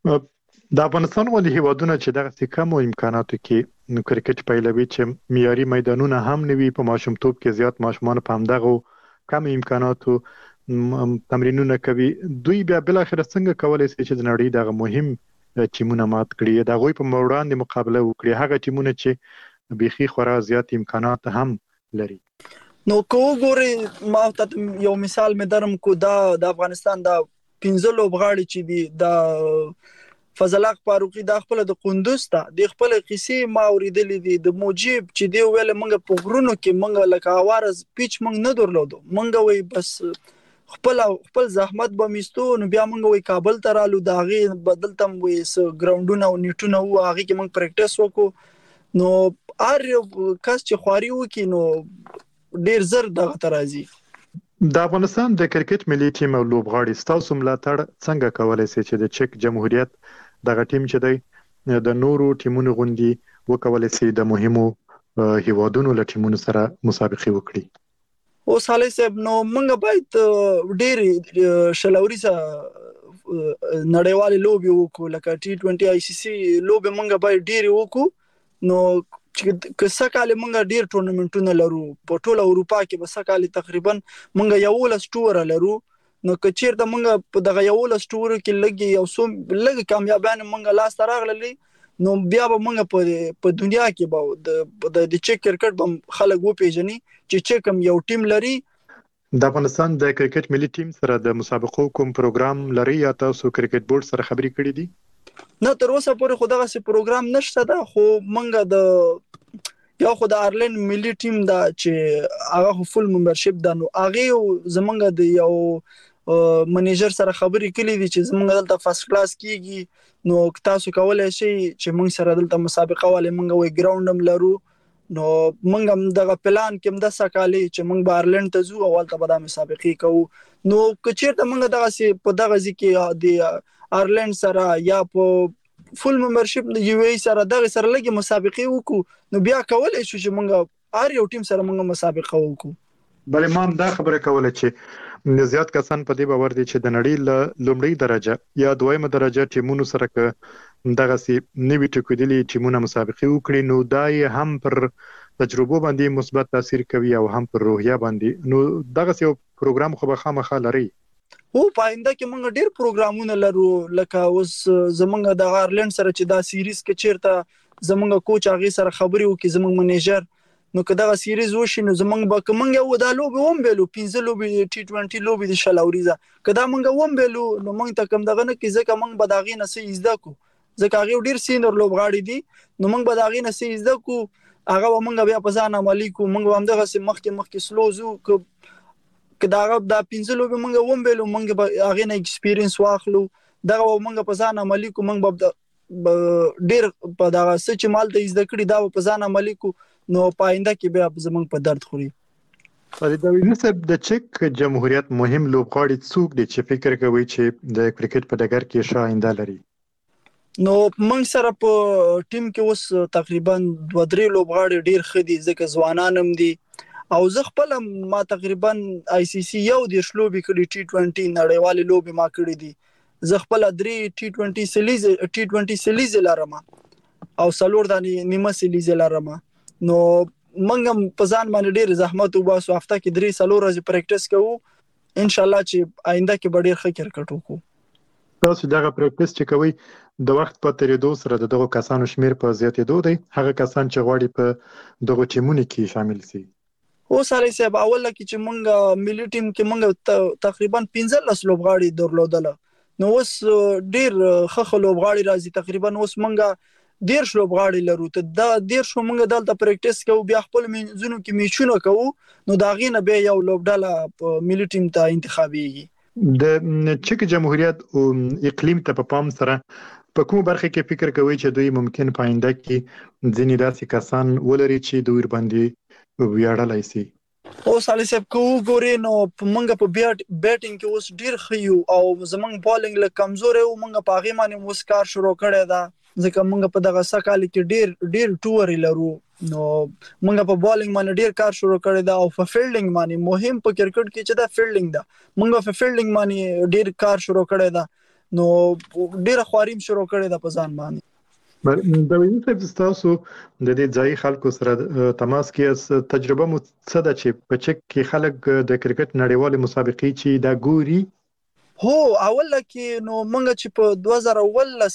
د افغانستان غوندې هیوادونه چې دغه کم امکاناتو کې نو کرکټ پیلوي چې معیاري میدانونه هم نوي په ماشومتوب کې زیات ماشومان په همدغه کم امکاناتو تمرینونه کوي. دوی بیا بل اخر څنګه کولای شي چې د نړۍ دغه مهم ټیمونه مات کړي د غوي په وړاندې مقابله وکړي هغه ټیمونه چې بيخي خورا زیات امکانات هم لري؟ نو کو ګوري ما ته یو مثال مې درم کو دا د افغانستان دا 15 لوبغاړي چې دي دا فضل حق فاروقي د خپل د قندوز ته د خپل قصې ما اوریدلې دي د موجب چې دی ویل منګه په غرونو کې منګه لکه اوارز پیچ منګ نه درلودو منګه وي بس خپل زحمت به میستو. نو بیا منګه وي کابل ته رالو داغي بدلتم وي ګراوندونه او نیټونه و هغه کې منګ پریکټیس وکړو. نو ار کس چې خواري وکي نو ډیر زر دغه ترازی. د افغانستان د کرکټ ملي ټیم او لوبغاړي ستاسو ملاتړ څنګه کولای شي چې د چک جمهوریت دغه ټیم چې دی د نورو ټیمونو غوندي وکولای شي د مهمو هیوادونو له ټیمونو سره مسابقه وکړي؟ او صالح صاحب نو موږ باید ډېر شلوري نړیوالې لوبي وکړو لکه T20 ICC لوبي موږ باید ډېر وکړو. نو که سکهاله موږ ډیر ټورنمنټونه لرو په ټوله اروپا کې به سکهاله تقریبا موږ یو لس ټور لرو. نو که چیرته موږ په دغه یو لس ټور کې لګي یو څو لګ کامیابانه موږ لاس راغلي نو بیا به موږ په دنیا کې به د چک کرکټ به خلک و پیژني چې چکم یو ټیم لري. د افغانستان د کرکټ ملي ټیم سره د مسابقو کوم پروګرام لري یا تاسو کرکټ بورډ سره خبرې کړې دي؟ نه تر اوسه پورې خو دغه سي پروګرام نشته دا خو منګه د یو خو د آیرلند ملي ټیم دا چې هغه فل ممبرشپ دا نو هغه زمونږ د یو منیجر سره خبرې کړې دي چې زمونږ دلته فرست کلاس کیږي نو تاسو کولای شئ چې موږ سره دلته مسابقه والے موږ وی ګراوندم لرو. نو موږ هم دغه پلان کې هم د سکهاله چې موږ به آیرلند ته ځو او ولته به د مسابقه کوو. نو کچېرته موږ دغه سي په دغه ځکه د آیرلند سره یا په فل ممبرشپ د یو ای سره دغه سره لګي مسابقه وکړو نو بیا کولای شو چې موږ هر یو ټیم سره موږ مسابقه وکړو. بلې ما دا خبره کوله چې زیات کسان په دې باور دي چې د نړۍ له لومړی درجه یا دویمه درجه ټیمونو سره ک دغه سي نوی ټکوډلی ټیمونه مسابقه وکړي نو دای هم پر تجربه باندې مثبت تاثیر کوي او هم پر روحیه باندې. نو دغه سي پروګرام خو به خامخا لري. او پاینده کې موږ ډیر پروګرامونه لرو لکه اوس زمونږ د آیرلند سره چې دا سیریز کې چیرته زمونږ کوچ هغه سره خبرې وکړي زمونږ منیجر نو که دغه سیریز وشي نو زمونږ به کومنګ یو د لوبي هم بیلو 15 لوبي T20 لوبي د شلاوريزه کدا مونږ هم بیلو نو مونږ ته کوم دغه نه کې ځکه مونږ به داغي نه سي زده کو ځکه هغه ډیر سینر لوبغاړي دي نو مونږ به داغي نه سي زده کو هغه مونږ بیا په ځان عملي کو مونږ هم دغه سي مخکې سلوزو کدا دا 15 لوبي مونږ هم بیلو مونږ به هغه نه ایکسپیرینس واخلو دغه مونږ په ځان عملي کو مونږ به ډیر په دا سچ مال ته زده کړی دا په ځان عملي کو نو پاینده کې بیا زمونږ په درد خوري. فرید صاحب د چک جمهوریت مهم لوبغاړي څوک دي چې فکر کوي چې د کرکټ په ډګر کې ښه آینده لري؟ نو موږ سره په ټیم کې اوس تقریبا 2-3 لوبغاړي ډیر ښه دي ځکه ځوانان هم دي او زه خپل ما تقریبا ICC یو د شلوبي کړي T20 نړیوال لوبي ما کړی دي زه خپل 3 T20 سیلیز لرم او سلور د نیمه سیلیز لرم نو منګم په ځان باندې ډیر زحمت وباسو هفته کې 3 سلور ورځې پریکټیس کوو ان شاء الله چې آینده کې ډیر ښه کرکټ وکړو. تاسو دغه پریکټیس چې کوي د وخت په تیریدو سره دغه کسانو شمیر په زیاتېدو دی هغه کسان چې غواړي په دغه ټیمونو کې شامل شي. او سره صاحب اول کې چې مونږ ملي ټیم کې مونږ تقریبا 15 لوبغاړي درلودل نو اوس ډیر ښه لوبغاړي راځي تقریبا اوس مونږ 10 لوبغاړي لرو ته دا 10 مونږ دلته پریکټیس کوو بیا خپل منځونو کې میچونه کوو نو دا غینه به یو لوبډاله ملي ټیم ته انتخابيږي. د چک جمهوریت او اقلیم ته په پام سره په کوم برخه کې فکر کوي چې دوی ممکن پاینده کې ځینې داسې کسان ولري چې دوی باندې ویاړلای شي؟ او سالي صاحب کو ګوري نو مونږ په بیټینګ کې اوس ډیر خيو او زمونږ بالینګ له کمزور او مونږ په هغه باندې مسکار شروع کړی دا ځکه مونږ په دغه سکال کې ډیر ټور لرو نو مونږ په بالینګ باندې ډیر کار شروع کړی دا او په فیلډینګ باندې مهم په کرکټ کې چې دا فیلډینګ دا مونږ په فیلډینګ باندې ډیر کار شروع کړی دا نو ډیر خواریم شروع کړی دا په ځان باندې. د وینې صاحب تاسو د دې ځای خلکو سره تماس کې تجربه مو څه ده چې په چک کې خلک د کرکټ نړیوال مسابقې چې دا ګوري؟ هو اول کې نو مونږ چې په 2018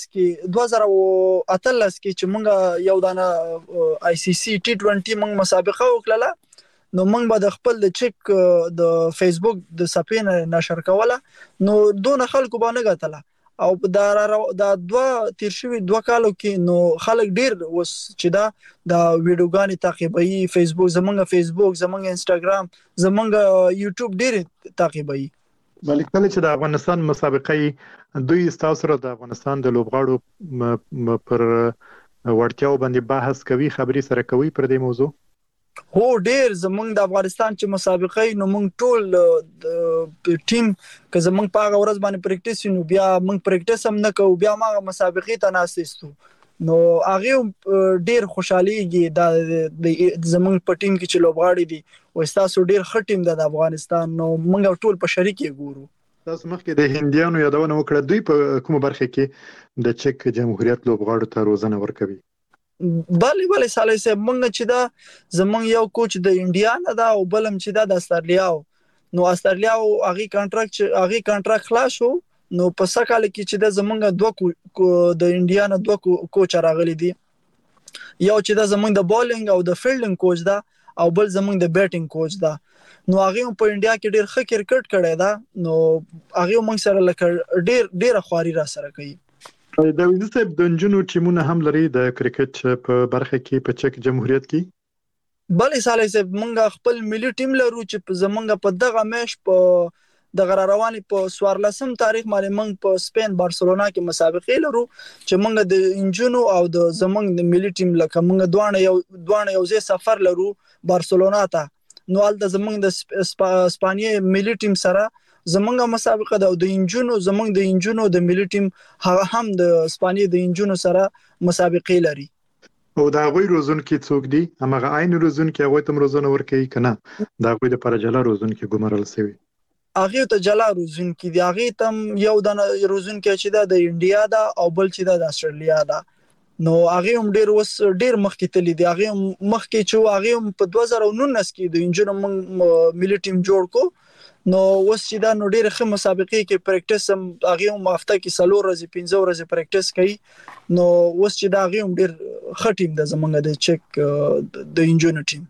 کې چې مونږ یو دانه ICC T20 مونږ مسابقه وکړه نو مونږ به د خپل د چک د فیسبوک د صفحې نشر کوله نو دون خلکو باندې غتله او دا تیر شوی 2 کالو کې نو خلک ډیر وس چې دا د ویډیوګانی تعقیبوي فیسبوک زمونږ انستګرام زمونږ یوټیوب ډیر تعقیبوي. بلکې کله چې د افغانستان مسابقې دوی تاسو سره د افغانستان د لوبغاړو پر وړتیاو باندې بحث کوي خبري سره کوي پر دې موضوع؟ هو ډیر زمونږ د افغانستان چې مسابقې نو مونږ ټول ټیم که زمونږ په هغه ورځ باندې پریکټیس نو بیا مونږ پریکټیس هم نه کوو بیا ما مسابقې ته ناسېستو نو هغه ډیر خوشحاليږي د زمونږ په ټیم کې چې لوبغاړي دي او تاسو ډیر ښه ټیم د افغانستان نو مونږ ټول په شریک ګورو. تاسو مخکې د هندیانو یادونه وکړه دوی په کومه برخه کې د چک جمهوریت لوبغاړو ته روزنه ورکوي؟ بله سالي صاحب مونږ چې دا زمونږ یو کوچ د انډیا نه دا او بلم چې دا د استرالیا نو استرالیا هغه کانټراکټ خلاص شو نو په سکهال کې چې دا زمونږ د انډیا نه 2 کوچ راغلي دي یو چې دا زمونږ د بالینګ او د فیلډینګ کوچ دا او بل زمونږ د بیټینګ کوچ دا نو هغه په انډیا کې ډیر ښه کرکټ کړی دا نو هغه موږ سره لکه ډیر خواري را سره کوي. د وینې صاحب د نجونو ټیمونه هم لري د کرکټ په برخه کې په چک جمهوریت کې؟ بلې سالي صاحب مونږ خپل ملي ټیم لرو چې زمونږ په دغه میش په د رواني په 14 تاریخ باندې مونږ په سپین بارسلونا کې مسابقې لرو چې مونږ د انجونو او د زمونږ د ملي ټیم لکه مونږ دوه یو ځای سفر لرو بارسلونا ته نو الته زمونږ د اسپانیا ملي ټیم سره زمونږه مسابقه ده او د انجونو د ملي ټیم هغه هم د اسپانیا د انجونو سره مسابقې لري. او دا غوي روزون کې څوک دي هغه عین روزون کې هغه تم روزونه ورکوي کنه دا غوي د پرجلا روزون کې ګمرل سوي هغه ته جلا روزون کې دی هغه تم یو د روزون کې چې دا د انډیا دا او بل چې دا د استرالیا دا نو هغه هم ډیر مخکې تللی دی هغه مخکې چې هغه په 2019 کې د انجونو ملي ټیم جوړ کو نو اوس چې دا نو ډېر ښه مسابقې کې پریکټیس هم هغه هم هفته کې 3 ورځې 15 ورځې پریکټیس کوي نو اوس چې دا هغه هم ډېر ښه ټیم د زمونږ د چک د انجونو ټیم.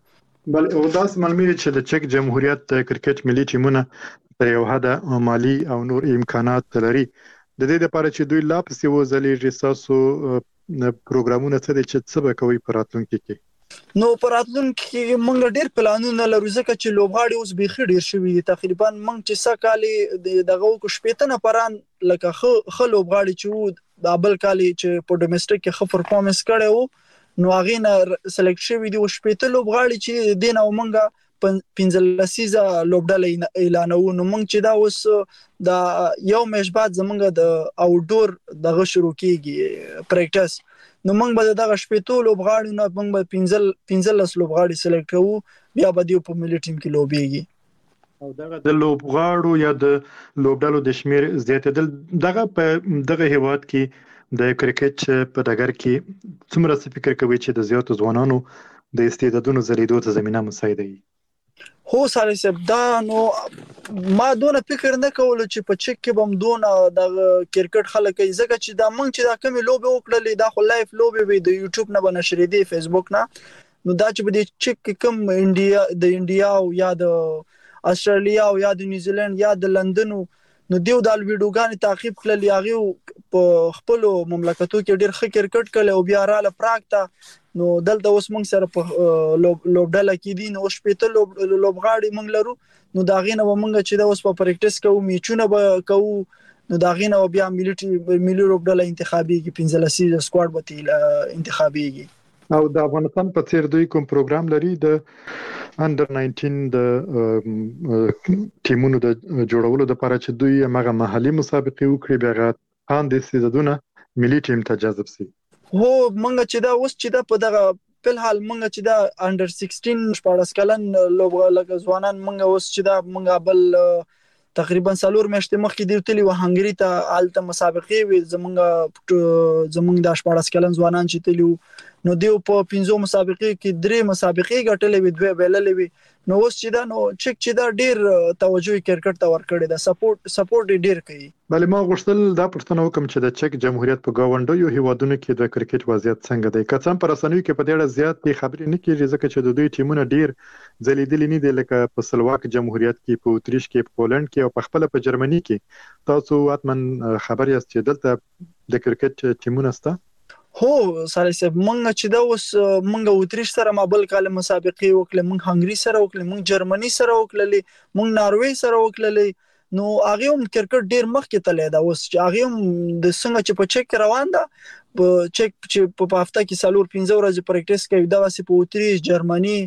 بل او داس معلومات چې د چک جمهوریت کرکټ ملي ټیمونه تر یو حد مالی او نور امکانات لري. د دې لپاره چې دوی لا پسې وځلېږي تاسو پروګرامونه څه دي چې څه به کوي په راتلونکي کې؟ نو په راتلونکي کې موږ ډېر پلانونه لرو ځکه چې لوبغاړي اوس بيخي ډېر شوي دي. تقریبا موږ چې سکالي دغه کو شپېته نفران لکه خو لوبغاړي چې د بل کالي چې په ډومېسټک کې خو پرفورمنس کړي وو نو هغه نه سلیکټ شوي دي. او شپېته لوبغاړي چې دین او موږ 15 لسیزه لوبډله اعلانو. نو موږ چې دا اوس د یو مېش بعد زمونږ د آوټډور دغه شروع کیږي پریکټس. نو موږ به دغه شپېتو لوبغاړي نه موږ به 15 لوبغاړي سلیکټ کوو بیا به دی په ملي ټیم کې لوبيږي. او دغه د لوبغاړو یا د لوبډلو د شمیر زیاتېدل دغه په دغه هیواد کې د کرکټ په ډګر کې څومره فکر کوي چې د زیاتو ځوانانو د استعدادونو زریدو ته زمينه مساعده وي؟ هو ساري صاحب دا نو ما دونه فکر نه کول چې په چک کې بم دونه د کرکټ خلک ځکه چې دا مونږ چې دا کمی لوبه وکړلې دا خو لایف لوبه وي د یوټیوب نه بنشرې دي فیسبوک نه. نو دا چې په دې چک کم انډیا او یا د استرالیا او یا د نیوزیلند یا د لندن نو دیو د ویډیوګان تعقیب کړل یاغي په خپل مملکتو کې ډېر ښه کرکټ کړل او بیا رااله پراکټا. نو دلته اوس موږ سره په لوبډله کې دي نو شپېته لوبغاړي موږ لرو. نو دا غینه موږ چې دا اوس په پریکټس کوو میچونه به کوو نو دا غینه بیا ملي لوبډله انتخابيږي 15 لسیزه سکواډ به انتخابيږي. او د افغانستان په څیر دوی کوم پروګرام لري د انډر 19 د ټیمونو د جوړولو لپاره چې دوی هغه محلي مسابقې وکړي بیا ان د سیزدونه ملي ټیم ته جذب شي؟ هو موږ چې دا اوس چې دا په دغه په حال موږ چې دا انډر 16 14 کلن لوبغاړي ځوانان موږ اوس چې دا موږ بل تقریبا 4 میاشتې مخکې دی تلی و هنګری ته آلته مسابقې وي زمونږ د 14 کلن ځوانان چې تلی نو دیو په 15 مسابقې کې 3 مسابقې ګټلې وي 2 بیللې وي. نو اوس چې دا نو چک چې دا ډیر توجه کرکټ ته ورکړي دا سپورټ ډیر کوي. بلې ما غوښتل دا پوښتنه وکم چې د چک جمهوریت په گاونډیو هیوادونو کې د کرکټ وضعیت څنګه دی؟ که څنګه پر رسنیو کې په ډیره زیات خبرې نه کیږي ځکه چې د دوی ټیمونه ډیر ځلیدلې نه دي لکه په سلواک جمهوریت کې په اتریش کې په پولند کې او په خپل په جرمني کې. تاسو اتمن خبر یاست چې دلته د کرکټ ټیمونه سته؟ هو ساري صاحب موږ چې دا اوس موږ اتریش سره مابل کال مسابقې وکړې موږ هنګری سره وکړې موږ جرمني سره وکړلې موږ ناروې سره وکړلې. نو هغه هم کرکټ ډیر مخکې تللی دا اوس چې هغه هم د څنګه چې په چک روان ده په چک چې په هفته کې 4-15 ورځې پریکټس کوي دا واسي په اتریش جرمني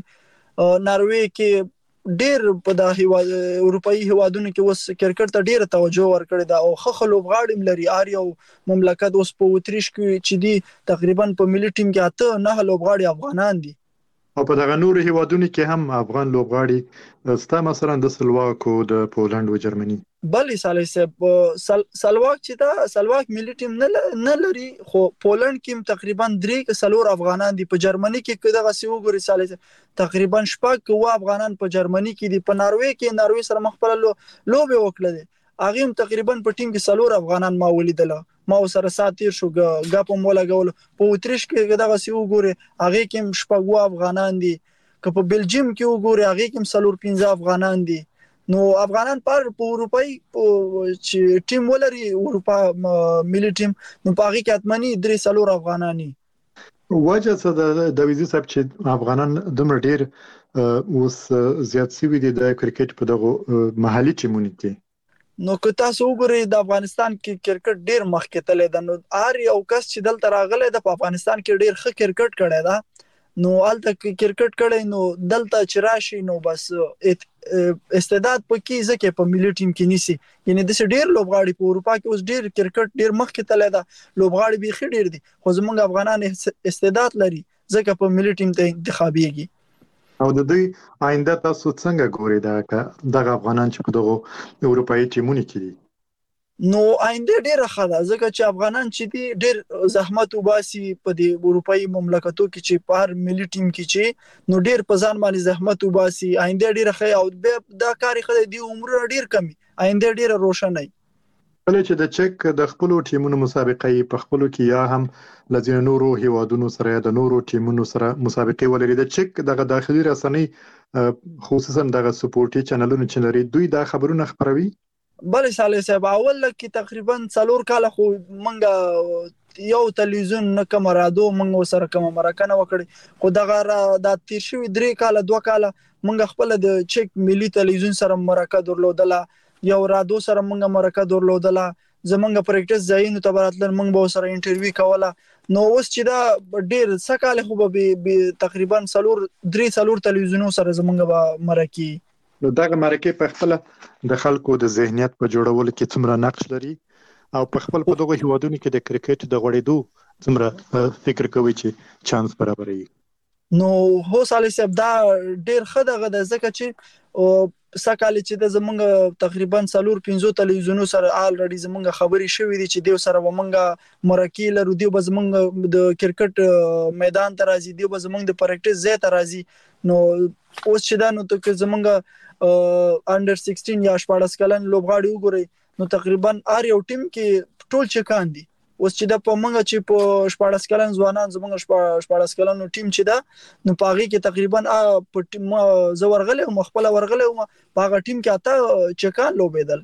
ناروې کې ډیر په د اروپאי هیوادونو کې اوس کرکټ ته ډیره توجه ورکړي دا او خخ لوبغاړي لري اریو مملکت اوس په اتریش کې چې دی تقریبا په ملي ټیم کې 9 لوبغاړي افغانان دي او په دغه نور هیوادونو کې هم افغان لوبغاړي ستا مثلا د سلواک او د پولند او جرمني. بلې سالي صاحب سلواک چې دا سلواک ملي ټیم نه لري خو پولند کې تقریبا 3 افغانان دي. په جرمني کې دغه سی وګوري سالي تقریبا 6 افغانان په جرمني کې دي. په ناروې سره مخبل لوبه وکړه هغه هم تقریبا په ټیم کې 4 افغانان ما ولیدل ما سره ساتیر شو غاپ مولا غول. په اتریش کې دغه سی وګوري هغه کې 6 افغانان دي. که په بلجیم کې وګوري هغه کې 4-15 افغانان دي. نو افغانان په اروپאי چې ټیم ولري اروپا ملي ټیم نو په هغه کې اتمنی 3 افغانانی. وجه څه د ویزي صاحب چې افغانان دومره ډیر اوس زیات سوي دي د کرکټ په دغه محلي ټیمونو کې؟ نو که تاسو وګورئ د افغانستان کې کرکټ ډیر مخکې تللی دی. نو هر یو کس چې دلته راغلی د افغانستان کې ډیر ښه کرکټ کړی دا نو الته کرکټ کړی نو دلته چې راشي نو بس استعداد پکې ځکه په ملي ټیم کې نیسی. یعنی د ډیر لوبغاړي په اروپا کې اوس ډیر کرکټ ډیر مخکې تللی دا لوبغاړي به ډیر دي خو زموږ افغانان استعداد لري ځکه په ملي ټیم ته انتخابيږي. او د دوی آینده تاسو څنګه ګورئ دغه افغانان چې په دغه اروپאי ټیمونو کې دي؟ نو آینده ډیره ښه ده ځکه چې افغانان چې دي ډیر زحمت وباسي په دې اروپאי مملکتو کې چې په هر ملي ټیم کې چې نو ډیر په ځان باندې زحمت وباسي آینده ډیره ښه او دا کار ښه دی عمر ډیر کمی آینده ډیره روشنه. کله چې د چک د خپل ټیمونو مسابقې په خپل کې یا هم لږ نورو هیوادونو سره یا د نورو ټیمونو سره مسابقې ولري، د چک دغه داخلي رسنۍ خصوصا دغه سپورټي چینلونو چې لري دوی دا خبرونه خبروي. بلې صالح صاحب اول کې تقریبا 4 کاله خو منګه یو تلویزیون نه کوم رادیو منګه سره کوم مرکه نه وکړي، خو دغه د تیر شوی 2 کاله منګه خپل د چک ملي تلویزیون سره مرکه درلودله، یو رادیو سره منګه مرکه درلودله، زمونږ پریکټیس ځایونو ته براتل منګه به سره انټرویو کوله. نو اوس چې دا ډیر سکاله خو به تقریبا 3 تلویزیونونو سره زمونږ به مرکه. نو دغه مرکه په خپل د خلکو د ذهنیت په جوړولو کې څومره نقش لري او په خپل په دغه هیوادونو کې د کرکټ د غوړېدو څومره فکر کوي چې چانس برابري؟ نو هو صالح صاحب دا ډیر خدغه د زکه چې سکاله چې د زمونږ تقریبا 4-5 تلویزیونونو سره الریډي زمونږ خبري شوې دي چې دیو سره ومنګه مرکه لرو، دیو به زمونږ د کرکټ میدان ته راځي، دیو به زمونږ د پریکټیس ځای ته راځي. نو اوس چې دا نو ته زمونږ انډر 16 یا 14 کلن لوبغاړي وګوري نو تقریبا هر یو ټیم کې ټول چکان دي. اوس چې د پمنګ چې په 14 کلن ځوانان زمونږ 14 کلن ټیم چې دا نو پاغي کې تقریبا په ټیم زورغله او مخبل ورغله او پاغه ټیم کې اته چکان لوبېدل.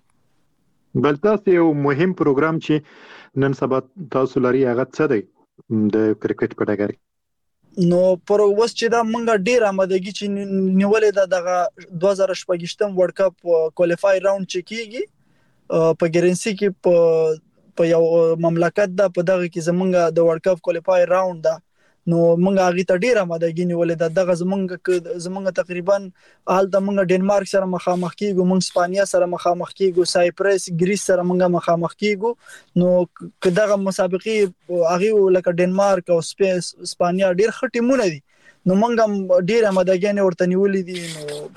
بل تاسو یو مهم پروګرام چې نن سبا تاسو لري هغه څه دی د کرکټ په ډګر؟ نو پر اوس چې دا مونږ ډیر آمادګي چې نیولې دغه 2018 ورلد کپ کوالیفای راوند چې کیږي په ګرنسي کې په یو مملکت دا په دغه کې زمونږ د ورلد کپ کوالیفای راوند دا نو مونږ هغه ته ډیر آمادګي نیولې دغه زمونږ تقریبا حال د مونږ ډنمارک سره مخامخ کیږو، مونږ اسپانیا سره مخامخ کیږو، سایپرس ګریس سره مونږ مخامخ کیږو. نو دغه مسابقې هغه لکه ډنمارک او اسپانیا ډیر ښه ټیمونه دي، نو مونږ ډیر آمادګي ورته نیولې دي.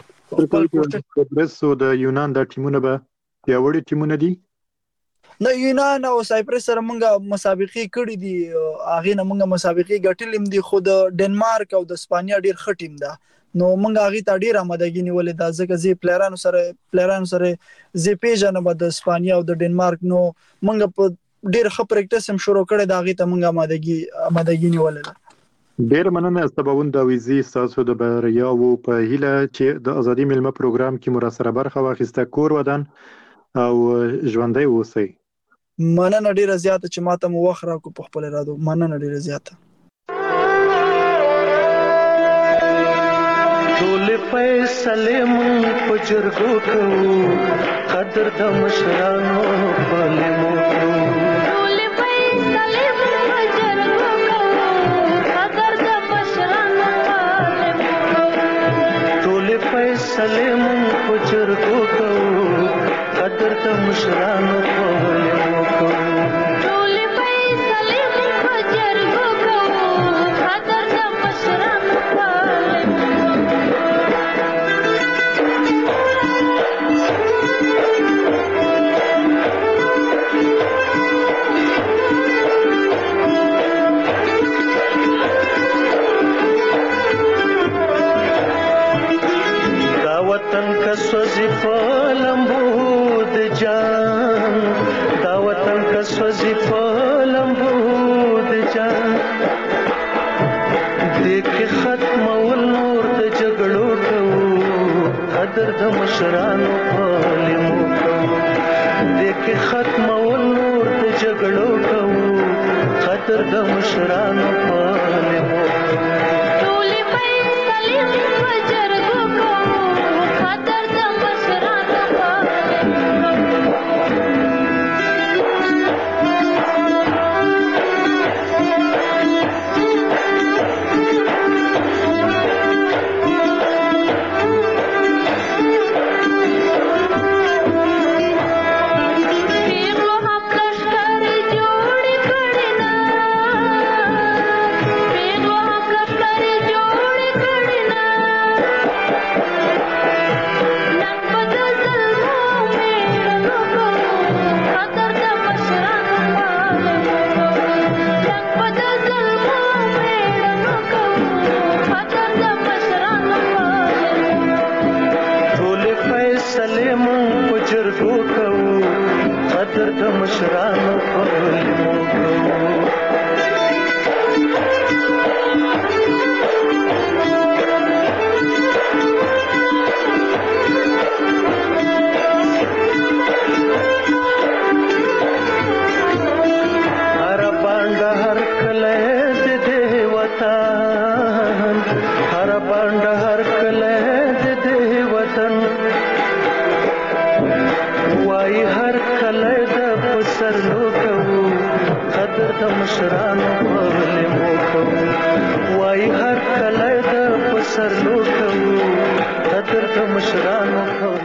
نو سایپرس او د یونان د ټیمونه به پیاوړي ټیمونه دي. نو یونان او سایپرس سره مونږه مسابقې کړې دي، هغه نه مونږه مسابقې ګټلې دي، خو د ډنمارک او د اسپانیا ډیر ښه ټیم ده. نو مونږه هغه ته ډیر آمادګي نیولې ده ځکه چې پلیرانو سره زی پیژنه به د اسپانیا او د ډنمارک. نو مونږه په ډیر ښه پریکټیس هم شروع کړې ده، هغه ته مونږه آمادګي نیولې ده. ډیر مننه سباوند د ویزي تاسو د بریا او په هیله چې د ازادي ملما پروګرام کې مراسله برخه واخیسته، کور ودان او ژوندۍ اوسئ. مننه ډیره زیاته چې ماته مو وخت راکو په خپل رادو. مننه ډیره زیاته. ټول فیصله مون په جرګو کوو، قدر د مشرانو په لمو کوو. ټول فیصله مون په جرګو کوو، قدر د مشرانو په لمو کوو. ټول فیصله مون په جرګو کوو، قدر د مشرانو په لمو مشرانو په لمو کوو، دغه ختم ول نور د جګړو کوو، خطر د مشرانو په لمو ټول فیصله په جرګو کوو، خطر د مشرانو په مشرانو په لیمو کوو هر باندې هر کله دې وطن هر باندې هر کله دې وطن وای هر کله د پسرلو کوو قدر د مشرانو په لیمو کوو وای هر کله د پسرلو کوو قدر د مشرانو کوو